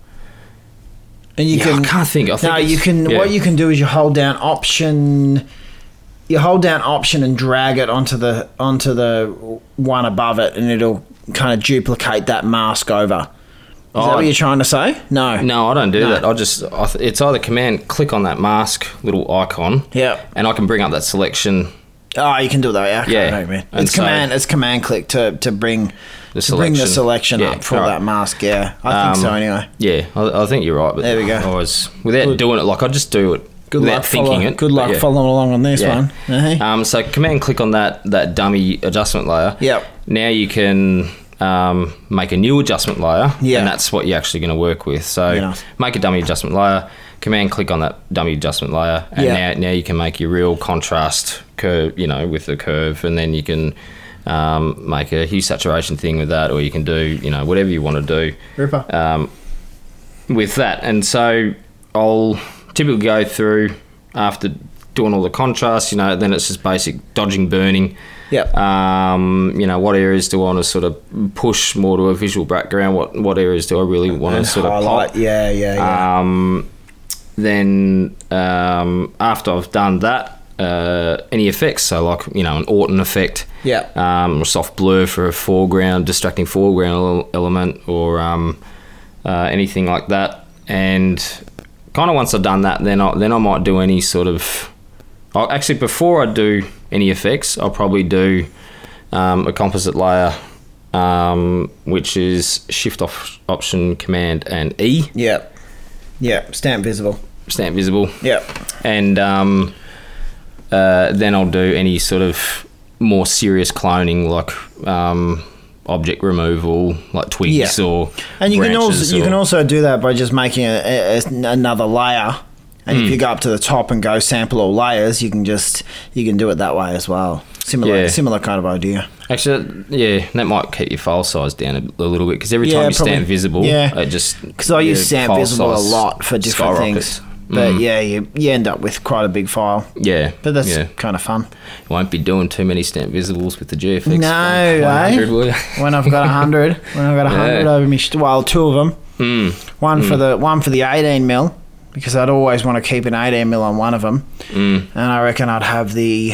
you can. I can't think. you can. Yeah. What you can do is you hold down option. You hold down option and drag it onto the one above it, and it'll kind of duplicate that mask over. Is that what you're trying to say? No, I don't do that. It's either command click on that mask little icon, and I can bring up that selection. Oh, you can do that. Man. It's command click to bring the selection up for that mask. Yeah, I think so. Anyway. Yeah, I think you're right. But there we go. I was without doing it like I just do it. Good without luck thinking it. Good luck following along on this one. Uh-huh. So command click on that dummy adjustment layer. Yep. Now you can make a new adjustment layer, and that's what you're actually going to work with. So make a dummy adjustment layer, command click on that dummy adjustment layer, and now you can make your real contrast curve, with the curve, and then you can make a hue saturation thing with that, or you can do, whatever you want to do. Ripper. With that. And so I'll typically go through after doing all the contrast, then it's just basic dodging burning. Yep. What areas do I want to sort of push more to a visual background? What areas do I really want to sort of highlight? pop? Yeah. Then after I've done that, any effects, so like an Orton effect, a soft blur for a foreground, distracting foreground element, or anything like that. And kind of once I've done that, then I might do any sort of. Actually, before I do any effects, I'll probably do a composite layer, which is Shift Option Command and E. Yep. Stamp visible. Yep. And then I'll do any sort of more serious cloning, like object removal, like twigs or and you branches. You can also do that by just making another layer. And if you go up to the top and go sample all layers, you can do it that way as well. Similar kind of idea. Actually, that might keep your file size down a little bit, because every time you stamp visible, it just... Because I use stamp visible a lot for different things. But you end up with quite a big file. Yeah. But that's kind of fun. You won't be doing too many stamp visibles with the GFX. No, 100, will you? When I've got 100. Over me... Well, two of them. One for the 18mm. Because I'd always want to keep an 18mm on one of them, and I reckon I'd have the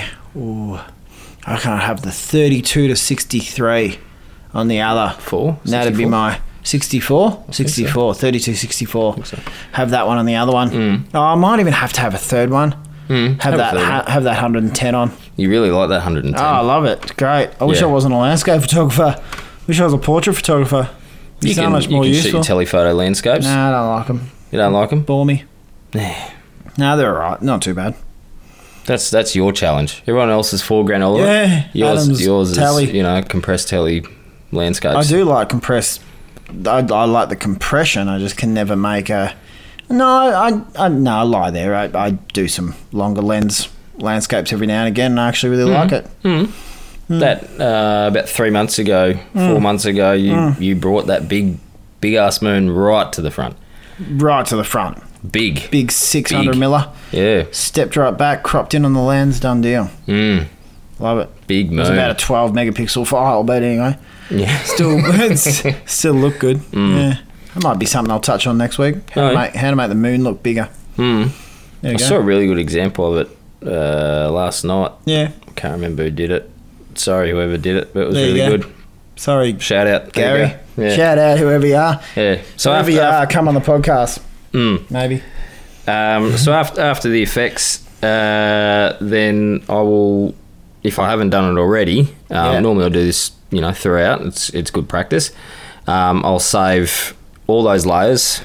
32 to 63 on the other. That'd be my 64, 32, 64. So. Have that one on the other one. Oh, I might even have to have a third one. Have that 110 on. You really like that 110? Oh, I love it. It's great. I wish I wasn't a landscape photographer. Wish I was a portrait photographer. It's so much more useful. You can shoot your telephoto landscapes. No, I don't like them. You don't like them? Bore me. No, they're alright. Not too bad. That's your challenge. Everyone else is foreground all yeah, yours is tele. Compressed tele landscapes. I do like compressed. I like the compression. I just can never make a. No, I lie there. I do some longer lens landscapes every now and again, and I actually really like it. That about 3 months ago, 4 months ago, you brought that big ass moon right to the front. Right to the front. Big 600 miller. Yeah. Stepped right back, cropped in on the lens, done deal. Love it. Big moon. It was about a 12 megapixel file, but anyway. Yeah. Still look good. Yeah. That might be something I'll touch on next week. How to make the moon look bigger. I saw a really good example of it last night. Yeah. I can't remember who did it. Sorry, whoever did it, but it was really good. Sorry. Shout out. Gary. Yeah. Shout out whoever you are. Yeah. So whoever you are, come on the podcast. Maybe. So after the effects, then I will, if I haven't done it already, normally I'll do this, throughout. It's good practice. I'll save all those layers.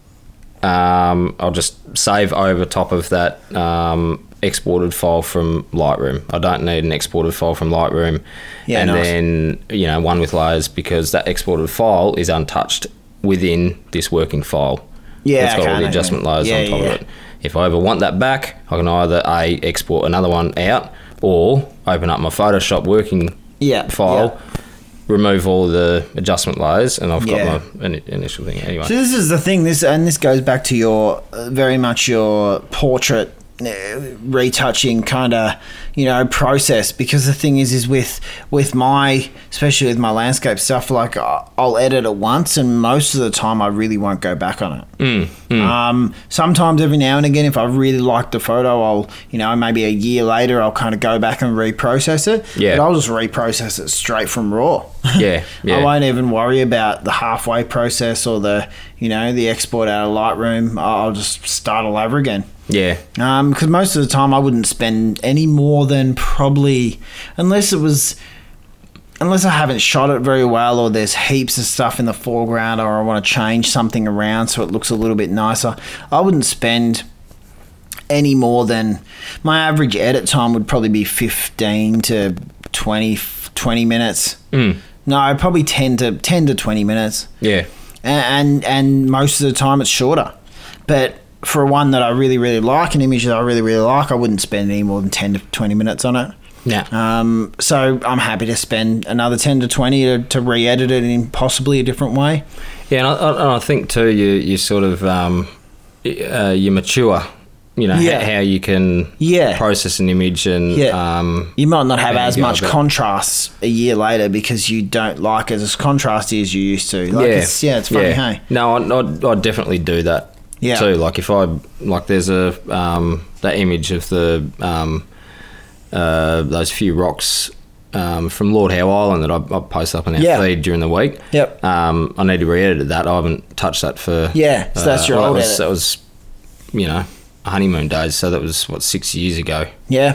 I'll just save over top of that exported file from Lightroom. I don't need an exported file from Lightroom. Yeah, and nice. Then, one with layers, because that exported file is untouched within this working file. Yeah, it's got all the adjustment layers on top of it. If I ever want that back, I can either export another one out, or open up my Photoshop working file, remove all the adjustment layers, and I've got my initial thing anyway. So this is the thing. This goes back to your very much your portrait retouching kind of process, because the thing is with my, especially with my landscape stuff, like I'll edit it once, and most of the time I really won't go back on it. Sometimes every now and again, if I really like the photo, I'll maybe a year later I'll kind of go back and reprocess it. But I'll just reprocess it straight from RAW. I won't even worry about the halfway process or the the export out of Lightroom. I'll just start all over again. Because most of the time I wouldn't spend any more than probably, unless I haven't shot it very well, or there's heaps of stuff in the foreground, or I want to change something around so it looks a little bit nicer, I wouldn't spend any more than, my average edit time would probably be 15 to 20 minutes. No, probably 10 to 20 minutes. And most of the time it's shorter. But for one that I really, really like, an image that I really, really like, I wouldn't spend any more than 10 to 20 minutes on it. Yeah. So I'm happy to spend another 10 to 20 to re-edit it in possibly a different way. Yeah, and I think too, you sort of you mature. You know, how you can process an image, and you might not have as much about contrast a year later because you don't like it as contrasty as you used to. Like it's funny, hey? No, I definitely do that too. Like if I there's a that image of the those few rocks from Lord Howe Island that I post up on our feed during the week. Yep. I need to re-edit that. I haven't touched that for so that's your old edit. That was, you know, honeymoon days, so that was 6 years ago. Yeah.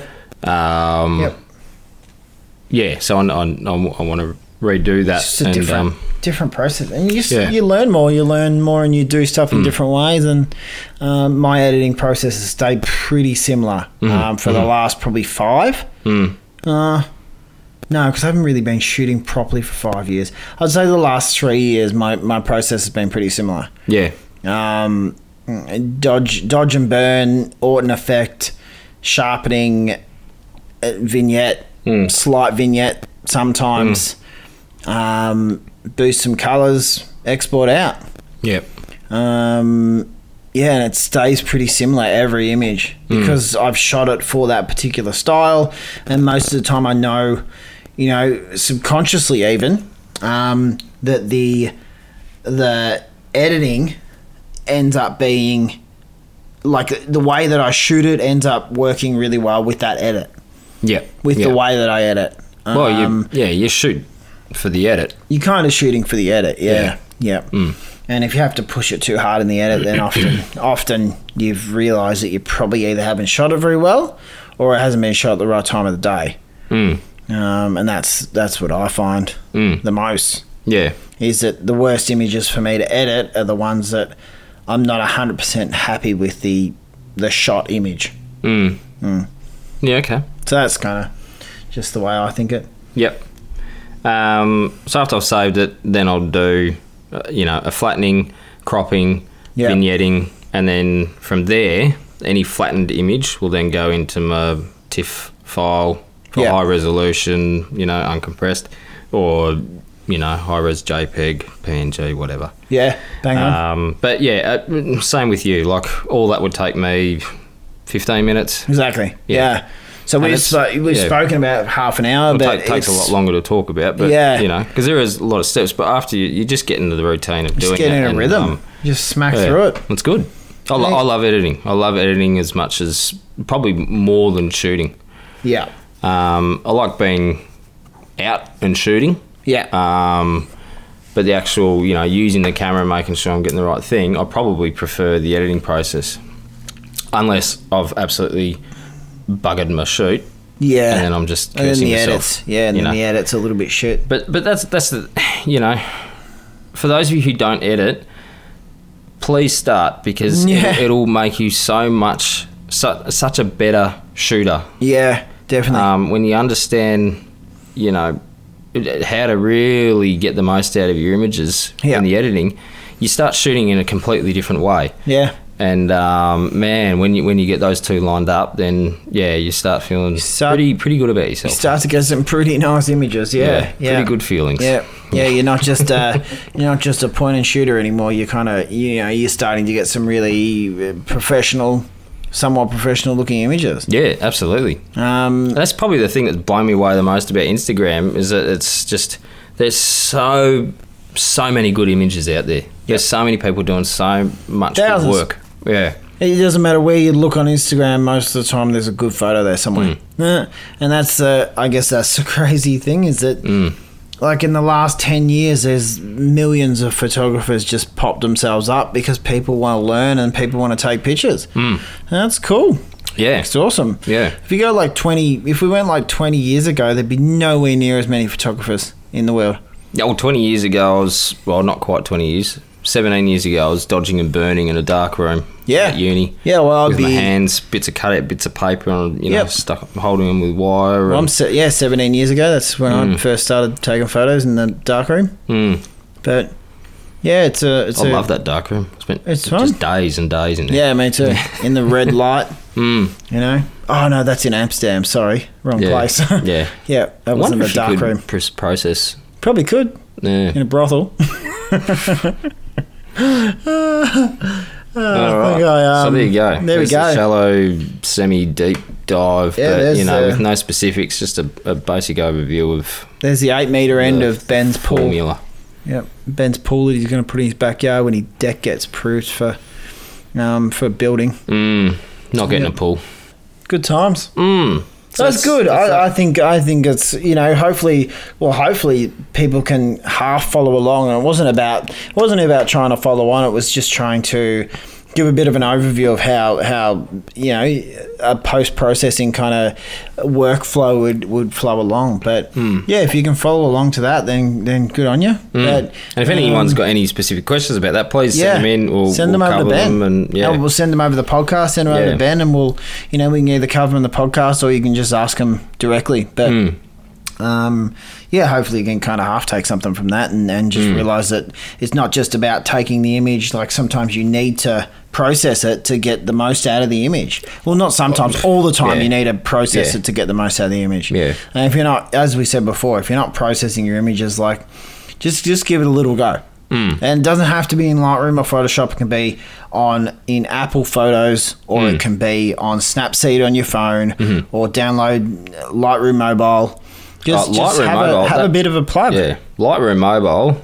Yeah, so I want to redo that. It's just a different process, and you learn more, and you do stuff in different ways. And my editing process has stayed pretty similar for the last probably 5. No, because I haven't really been shooting properly for 5 years. I'd say the last 3 years, my process has been pretty similar. Yeah. Dodge and burn, Orton effect, sharpening, vignette, slight vignette sometimes, boost some colours, export out. Yep. And it stays pretty similar every image because I've shot it for that particular style, and most of the time I know, you know, subconsciously even, that the editing ends up being like the way that I shoot it ends up working really well with that edit. Yeah. With the way that I edit. Well, you shoot for the edit. You're kind of shooting for the edit, yeah. And if you have to push it too hard in the edit, then often you've realised that you probably either haven't shot it very well or it hasn't been shot at the right time of the day. And that's what I find the most. Yeah. Is that the worst images for me to edit are the ones that I'm not 100% happy with the shot image. Yeah, okay. So that's kind of just the way I think it. Yep. So after I've saved it, then I'll do, a flattening, cropping, vignetting, and then from there, any flattened image will then go into my TIFF file for high resolution, uncompressed, or high-res JPEG, PNG, whatever. Yeah, bang on. But same with you. Like, all that would take me 15 minutes. Exactly. Yeah. So we've spoken about half an hour, but it takes a lot longer to talk about. But, because there is a lot of steps. But after you just get into the routine of doing it. Just get in a rhythm. Just smack through it. It's good. I love editing. I love editing as much as, probably more than shooting. Yeah. I like being out and shooting. Yeah. But the actual, using the camera, making sure I'm getting the right thing, I probably prefer the editing process. Unless I've absolutely buggered my shoot. Yeah. And then I'm just cursing myself. Then the edit's a little bit shit. But that's the, for those of you who don't edit, please start, because it'll make you such a better shooter. Yeah, definitely. When you understand, how to really get the most out of your images in the editing, you start shooting in a completely different way. Yeah. And man, when you get those two lined up, then you start feeling pretty good about yourself. You start to get some pretty nice images. Yeah. Pretty good feelings. Yeah. You're not just a point and shooter anymore. You're kind of you're starting to get some really somewhat professional looking images. Yeah, absolutely. That's probably the thing that's blown me away the most about Instagram, is that it's just, there's so many good images out there. There's so many people doing so much good work. Yeah. It doesn't matter where you look on Instagram, most of the time there's a good photo there somewhere. And that's I guess that's the crazy thing, is that like in the last 10 years, there's millions of photographers just popped themselves up because people want to learn and people want to take pictures. And that's cool. Yeah. It's awesome. Yeah. If we went like 20 years ago, there'd be nowhere near as many photographers in the world. Yeah, well, 20 years ago, not quite 20 years, 17 years ago, I was dodging and burning in a dark room at uni. Yeah, well, with my hands, bits of cutout, bits of paper, and holding them with wire. Well, 17 years ago. That's when I first started taking photos in the dark room. But Yeah, it's I love that darkroom. Spent It's just fun. days and days in there. Yeah, me too. In the red light, Mm. you know. Oh no, that's in Amsterdam. Sorry, wrong Yeah. place. Yeah. Yeah, that I wasn't wonder the if you dark could room. process. Probably could Yeah. in a brothel. All right. So there you go. There we There's go. a shallow, semi-deep dive, Yeah, but there's, with no specifics, just a basic overview of There's the 8 meter end the of Ben's pool. formula. Yep, Ben's pool that he's going to put in his backyard when his deck gets approved for building. Not getting a pool. Good times. So That's good. I think it's, you know, hopefully people can half follow along. And it wasn't about trying to follow on. It was just trying to give a bit of an overview of how you know, a post-processing kind of workflow would flow along. But yeah, if you can follow along to that, then good on you. But, And if anyone's got any specific questions about that, please yeah, send them in. Or send them we'll over to cover Ben. them and We'll send them over the podcast. Send them over to Ben, and we can either cover them in the podcast or you can just ask them directly. But hopefully you can kind of half take something from that and just realize that it's not just about taking the image. Like sometimes you need to process it to get the most out of the image. Well, not sometimes, all the time you need to process it to get the most out of the image. Yeah. And if you're not, as we said before, if you're not processing your images, like just give it a little go. And it doesn't have to be in Lightroom or Photoshop. It can be in Apple Photos, or it can be on Snapseed on your phone, or download Lightroom Mobile. Just Lightroom have, Mobile, have a bit of a plug. Yeah, Lightroom Mobile,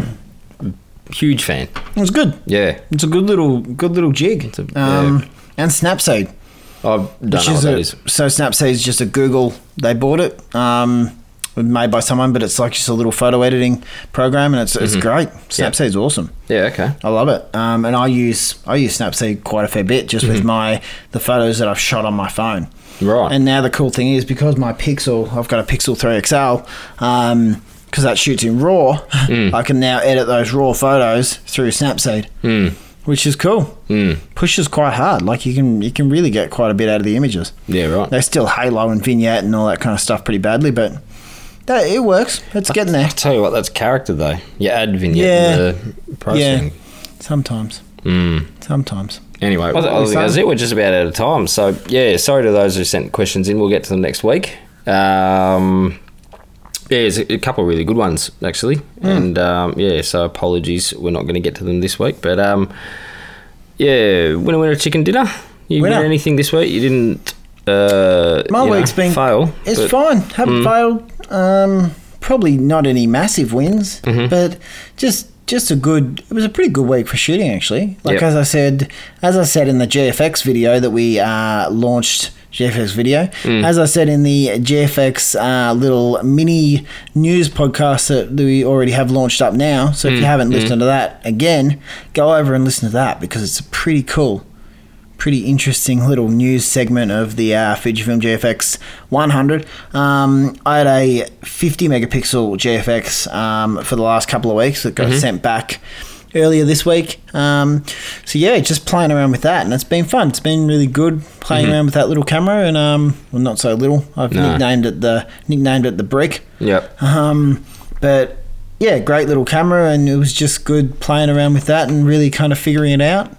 huge fan. It was good. Yeah, It's a good little jig. And Snapseed. I don't know what that is. So Snapseed is just a Google. They bought it. Made by someone, but it's like just a little photo editing program, and it's great. Snapseed's awesome. Yeah, okay. I love it. And I use Snapseed quite a fair bit just with the photos that I've shot on my phone. Right. And now the cool thing is, because I've got a Pixel 3 XL, because that shoots in RAW, I can now edit those RAW photos through Snapseed, which is cool. Pushes quite hard. Like you can really get quite a bit out of the images. Yeah, right. They still halo and vignette and all that kind of stuff pretty badly, but it works. It's getting there. I tell you what, that's character though. You add vignette in the processing. Yeah. Sometimes. Sometimes. Anyway, I think that's it. We're just about out of time. So, yeah, sorry to those who sent questions in. We'll get to them next week. There's a couple of really good ones, actually. And, so apologies. We're not going to get to them this week. But, winner chicken dinner. You win anything this week? You didn't My week's been fail. It's fine. Haven't failed. Probably not any massive wins, but just a good. It was a pretty good week for shooting, actually. Like as I said in the GFX video that we launched. GFX video. As I said in the GFX little mini news podcast that we already have launched up now. So if you haven't listened to that, again, go over and listen to that, because it's a pretty cool, pretty interesting little news segment of the Fujifilm GFX 100. I had a 50 megapixel GFX for the last couple of weeks that got sent back earlier this week. Just playing around with that, and it's been fun. It's been really good playing around with that little camera, and well, not so little. I've nicknamed it the Brick. Yep. But yeah, great little camera, and it was just good playing around with that and really kind of figuring it out.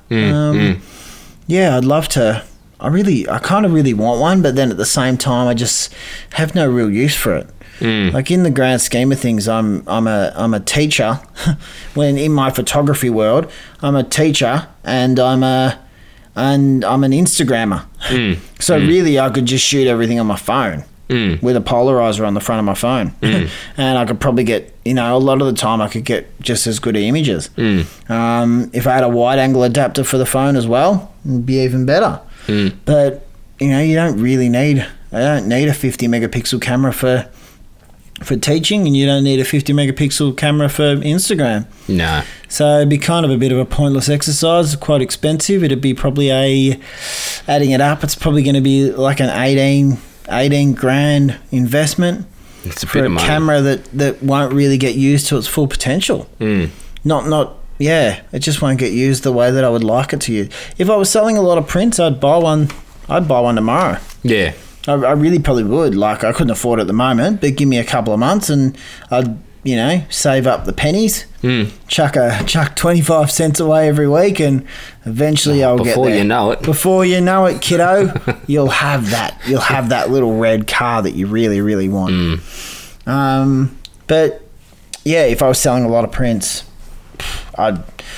Yeah, I'd love to. I kind of really want one, but then at the same time, I just have no real use for it. Like in the grand scheme of things, I'm a teacher. When in my photography world, I'm a teacher, and I'm an Instagrammer. So really, I could just shoot everything on my phone with a polarizer on the front of my phone, and I could probably get, a lot of the time I could get just as good images. If I had a wide angle adapter for the phone as well, it'd be even better. But you don't really need. I don't need a 50 megapixel camera for teaching, and you don't need a 50 megapixel camera for Instagram. No. So it'd be kind of a bit of a pointless exercise. It's quite expensive. It'd be probably adding it up, it's probably going to be like an 18 grand investment. It's a for bit a of money. camera that won't really get used to its full potential. It just won't get used the way that I would like it to use. If I was selling a lot of prints, I'd buy one tomorrow. Yeah. I really probably would. Like, I couldn't afford it at the moment, but give me a couple of months and I'd save up the pennies, chuck 25 cents away every week, and eventually I'll get there. Before you know it. Before you know it, kiddo, you'll have that little red car that you really, really want. But yeah, if I was selling a lot of prints, I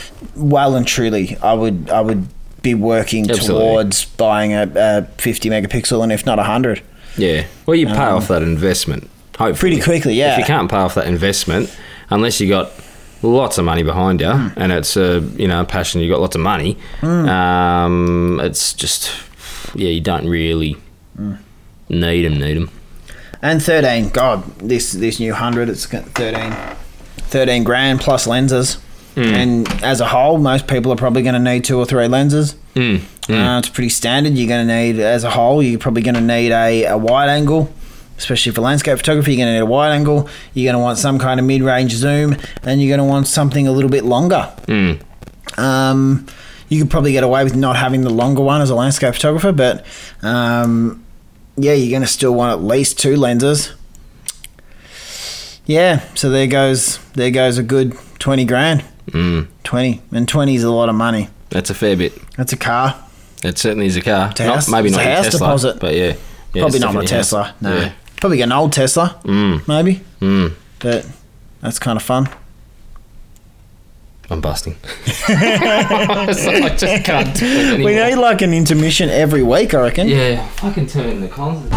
would be working towards buying a 50 megapixel, and if not 100. Yeah. Well, you pay off that investment, hopefully. Pretty quickly, yeah. If you can't pay off that investment, unless you got lots of money behind you, and it's a passion, you got lots of money, it's just, you don't really need them. And 13, God, this new 100, it's got 13 grand plus lenses. And as a whole, most people are probably going to need 2 or 3 lenses. It's pretty standard. You're going to need, as a whole, you're probably going to need a wide angle, especially for landscape photography. You're going to need a wide angle. You're going to want some kind of mid-range zoom, and you're going to want something a little bit longer. You could probably get away with not having the longer one as a landscape photographer, but you're going to still want at least 2 lenses. Yeah, so there goes a good 20 grand. 20, and 20 is a lot of money. That's a fair bit. That's a car. It certainly is a car. Maybe it's not a house Tesla, deposit. but yeah, probably not a Tesla. No, yeah. Probably get an old Tesla. Maybe. But that's kind of fun. I'm busting. So I just can't do it anymore. We need like an intermission every week, I reckon. Yeah, I can turn it in the concert.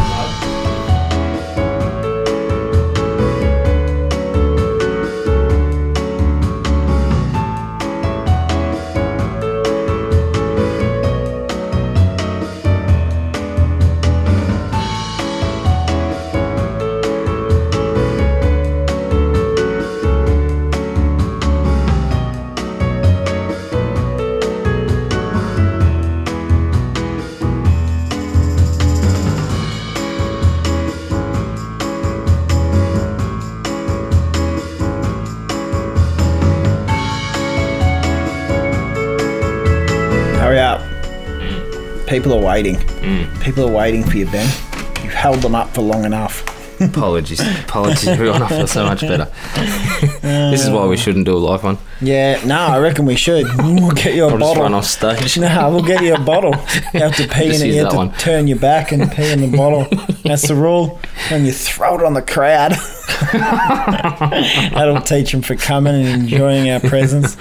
Hurry up. People are waiting. People are waiting for you, Ben. You've held them up for long enough. Apologies, everyone. I feel so much better. This is why we shouldn't do a live one. Yeah, no, I reckon we should. We'll get you a I'll bottle. just run off stage. No, we'll get you a bottle. You have to pee in it. You have to turn your back and pee in the bottle. That's the rule. And you throw it on the crowd. That'll teach them for coming and enjoying our presence.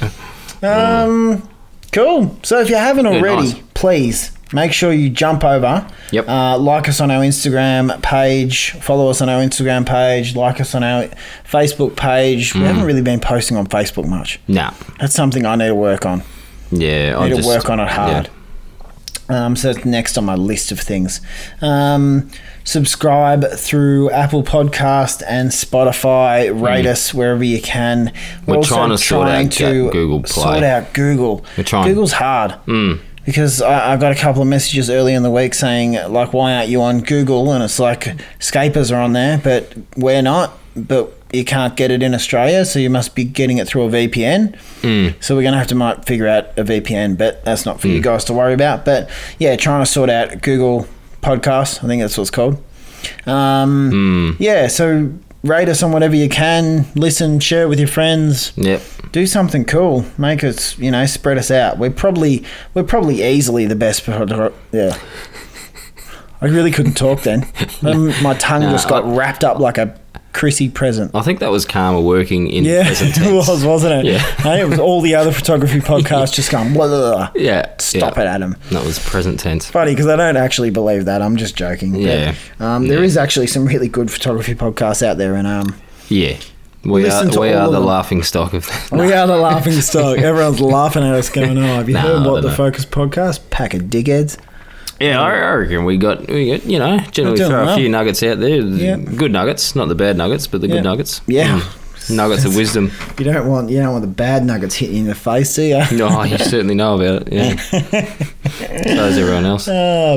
Cool. So if you haven't already, please make sure you jump over. Yep. Like us on our Instagram page. Follow us on our Instagram page. Like us on our Facebook page. We haven't really been posting on Facebook much. Nah. That's something I need to work on. Yeah. I need to work on it hard. Yeah. So it's next on my list of things. Subscribe through Apple Podcast and Spotify. Rate us wherever you can. We're trying to sort out Google Play. Sort out Google. We're trying. Google's hard. Because I got a couple of messages early in the week saying, like, why aren't you on Google? And it's like, Scapers are on there, but we're not. But you can't get it in Australia, so you must be getting it through a VPN. So we're going to have to might figure out a VPN, but that's not for you guys to worry about. But yeah, trying to sort out Google Podcast. I think that's what it's called. Yeah, so rate us on whatever you can. Listen, share it with your friends. Yep. Do something cool. Make us, spread us out. We're probably easily the best. Yeah. I really couldn't talk then. My tongue just got wrapped up like a Chrissy present. I think that was karma working in present tense. It was, wasn't it? Yeah. Hey, it was all the other photography podcasts just going, blah, blah, blah. Yeah. Stop it, Adam. That was present tense. Funny, because I don't actually believe that. I'm just joking. Yeah. But, there is actually some really good photography podcasts out there. And yeah. We are the laughing stock of that. We are the laughing stock. Everyone's laughing at us going, have you heard what the Focus Podcast? Pack of dickheads. Yeah, I reckon we got generally throw a few nuggets out there. Yeah. Good nuggets, not the bad nuggets, but the good nuggets. Yeah. Nuggets of wisdom. You don't want the bad nuggets hitting you in the face, do you? No, you certainly know about it. Yeah. So does everyone else.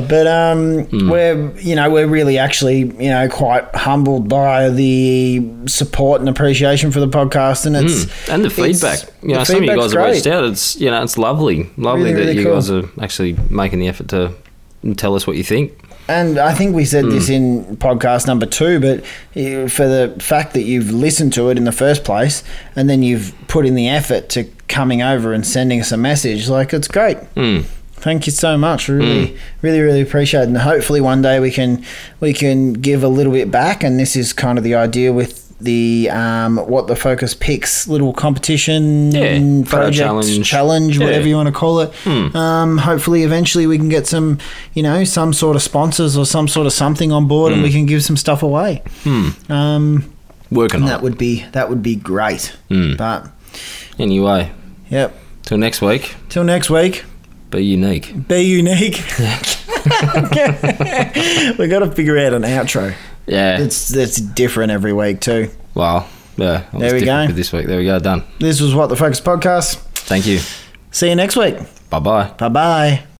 We're really actually quite humbled by the support and appreciation for the podcast, and and the feedback. Some of you guys have reached out. It's lovely really, that you guys are actually making the effort to tell us what you think. And I think we said this in podcast number 2, but for the fact that you've listened to it in the first place and then you've put in the effort to coming over and sending us a message, like, it's great. Thank you so much. Really, really appreciate it. And hopefully one day we can give a little bit back. And this is kind of the idea with the What the Focus Picks little competition, project, challenge, whatever you want to call it. Hopefully eventually we can get some, some sort of sponsors or some sort of something on board and we can give some stuff away. Working on that would be great. But anyway, yep. Till next week. Be unique. We got to figure out an outro. Yeah. That's different every week too. Well, yeah. There we go. This week. There we go. Done. This was What the Focus Podcast. Thank you. See you next week. Bye-bye. Bye-bye.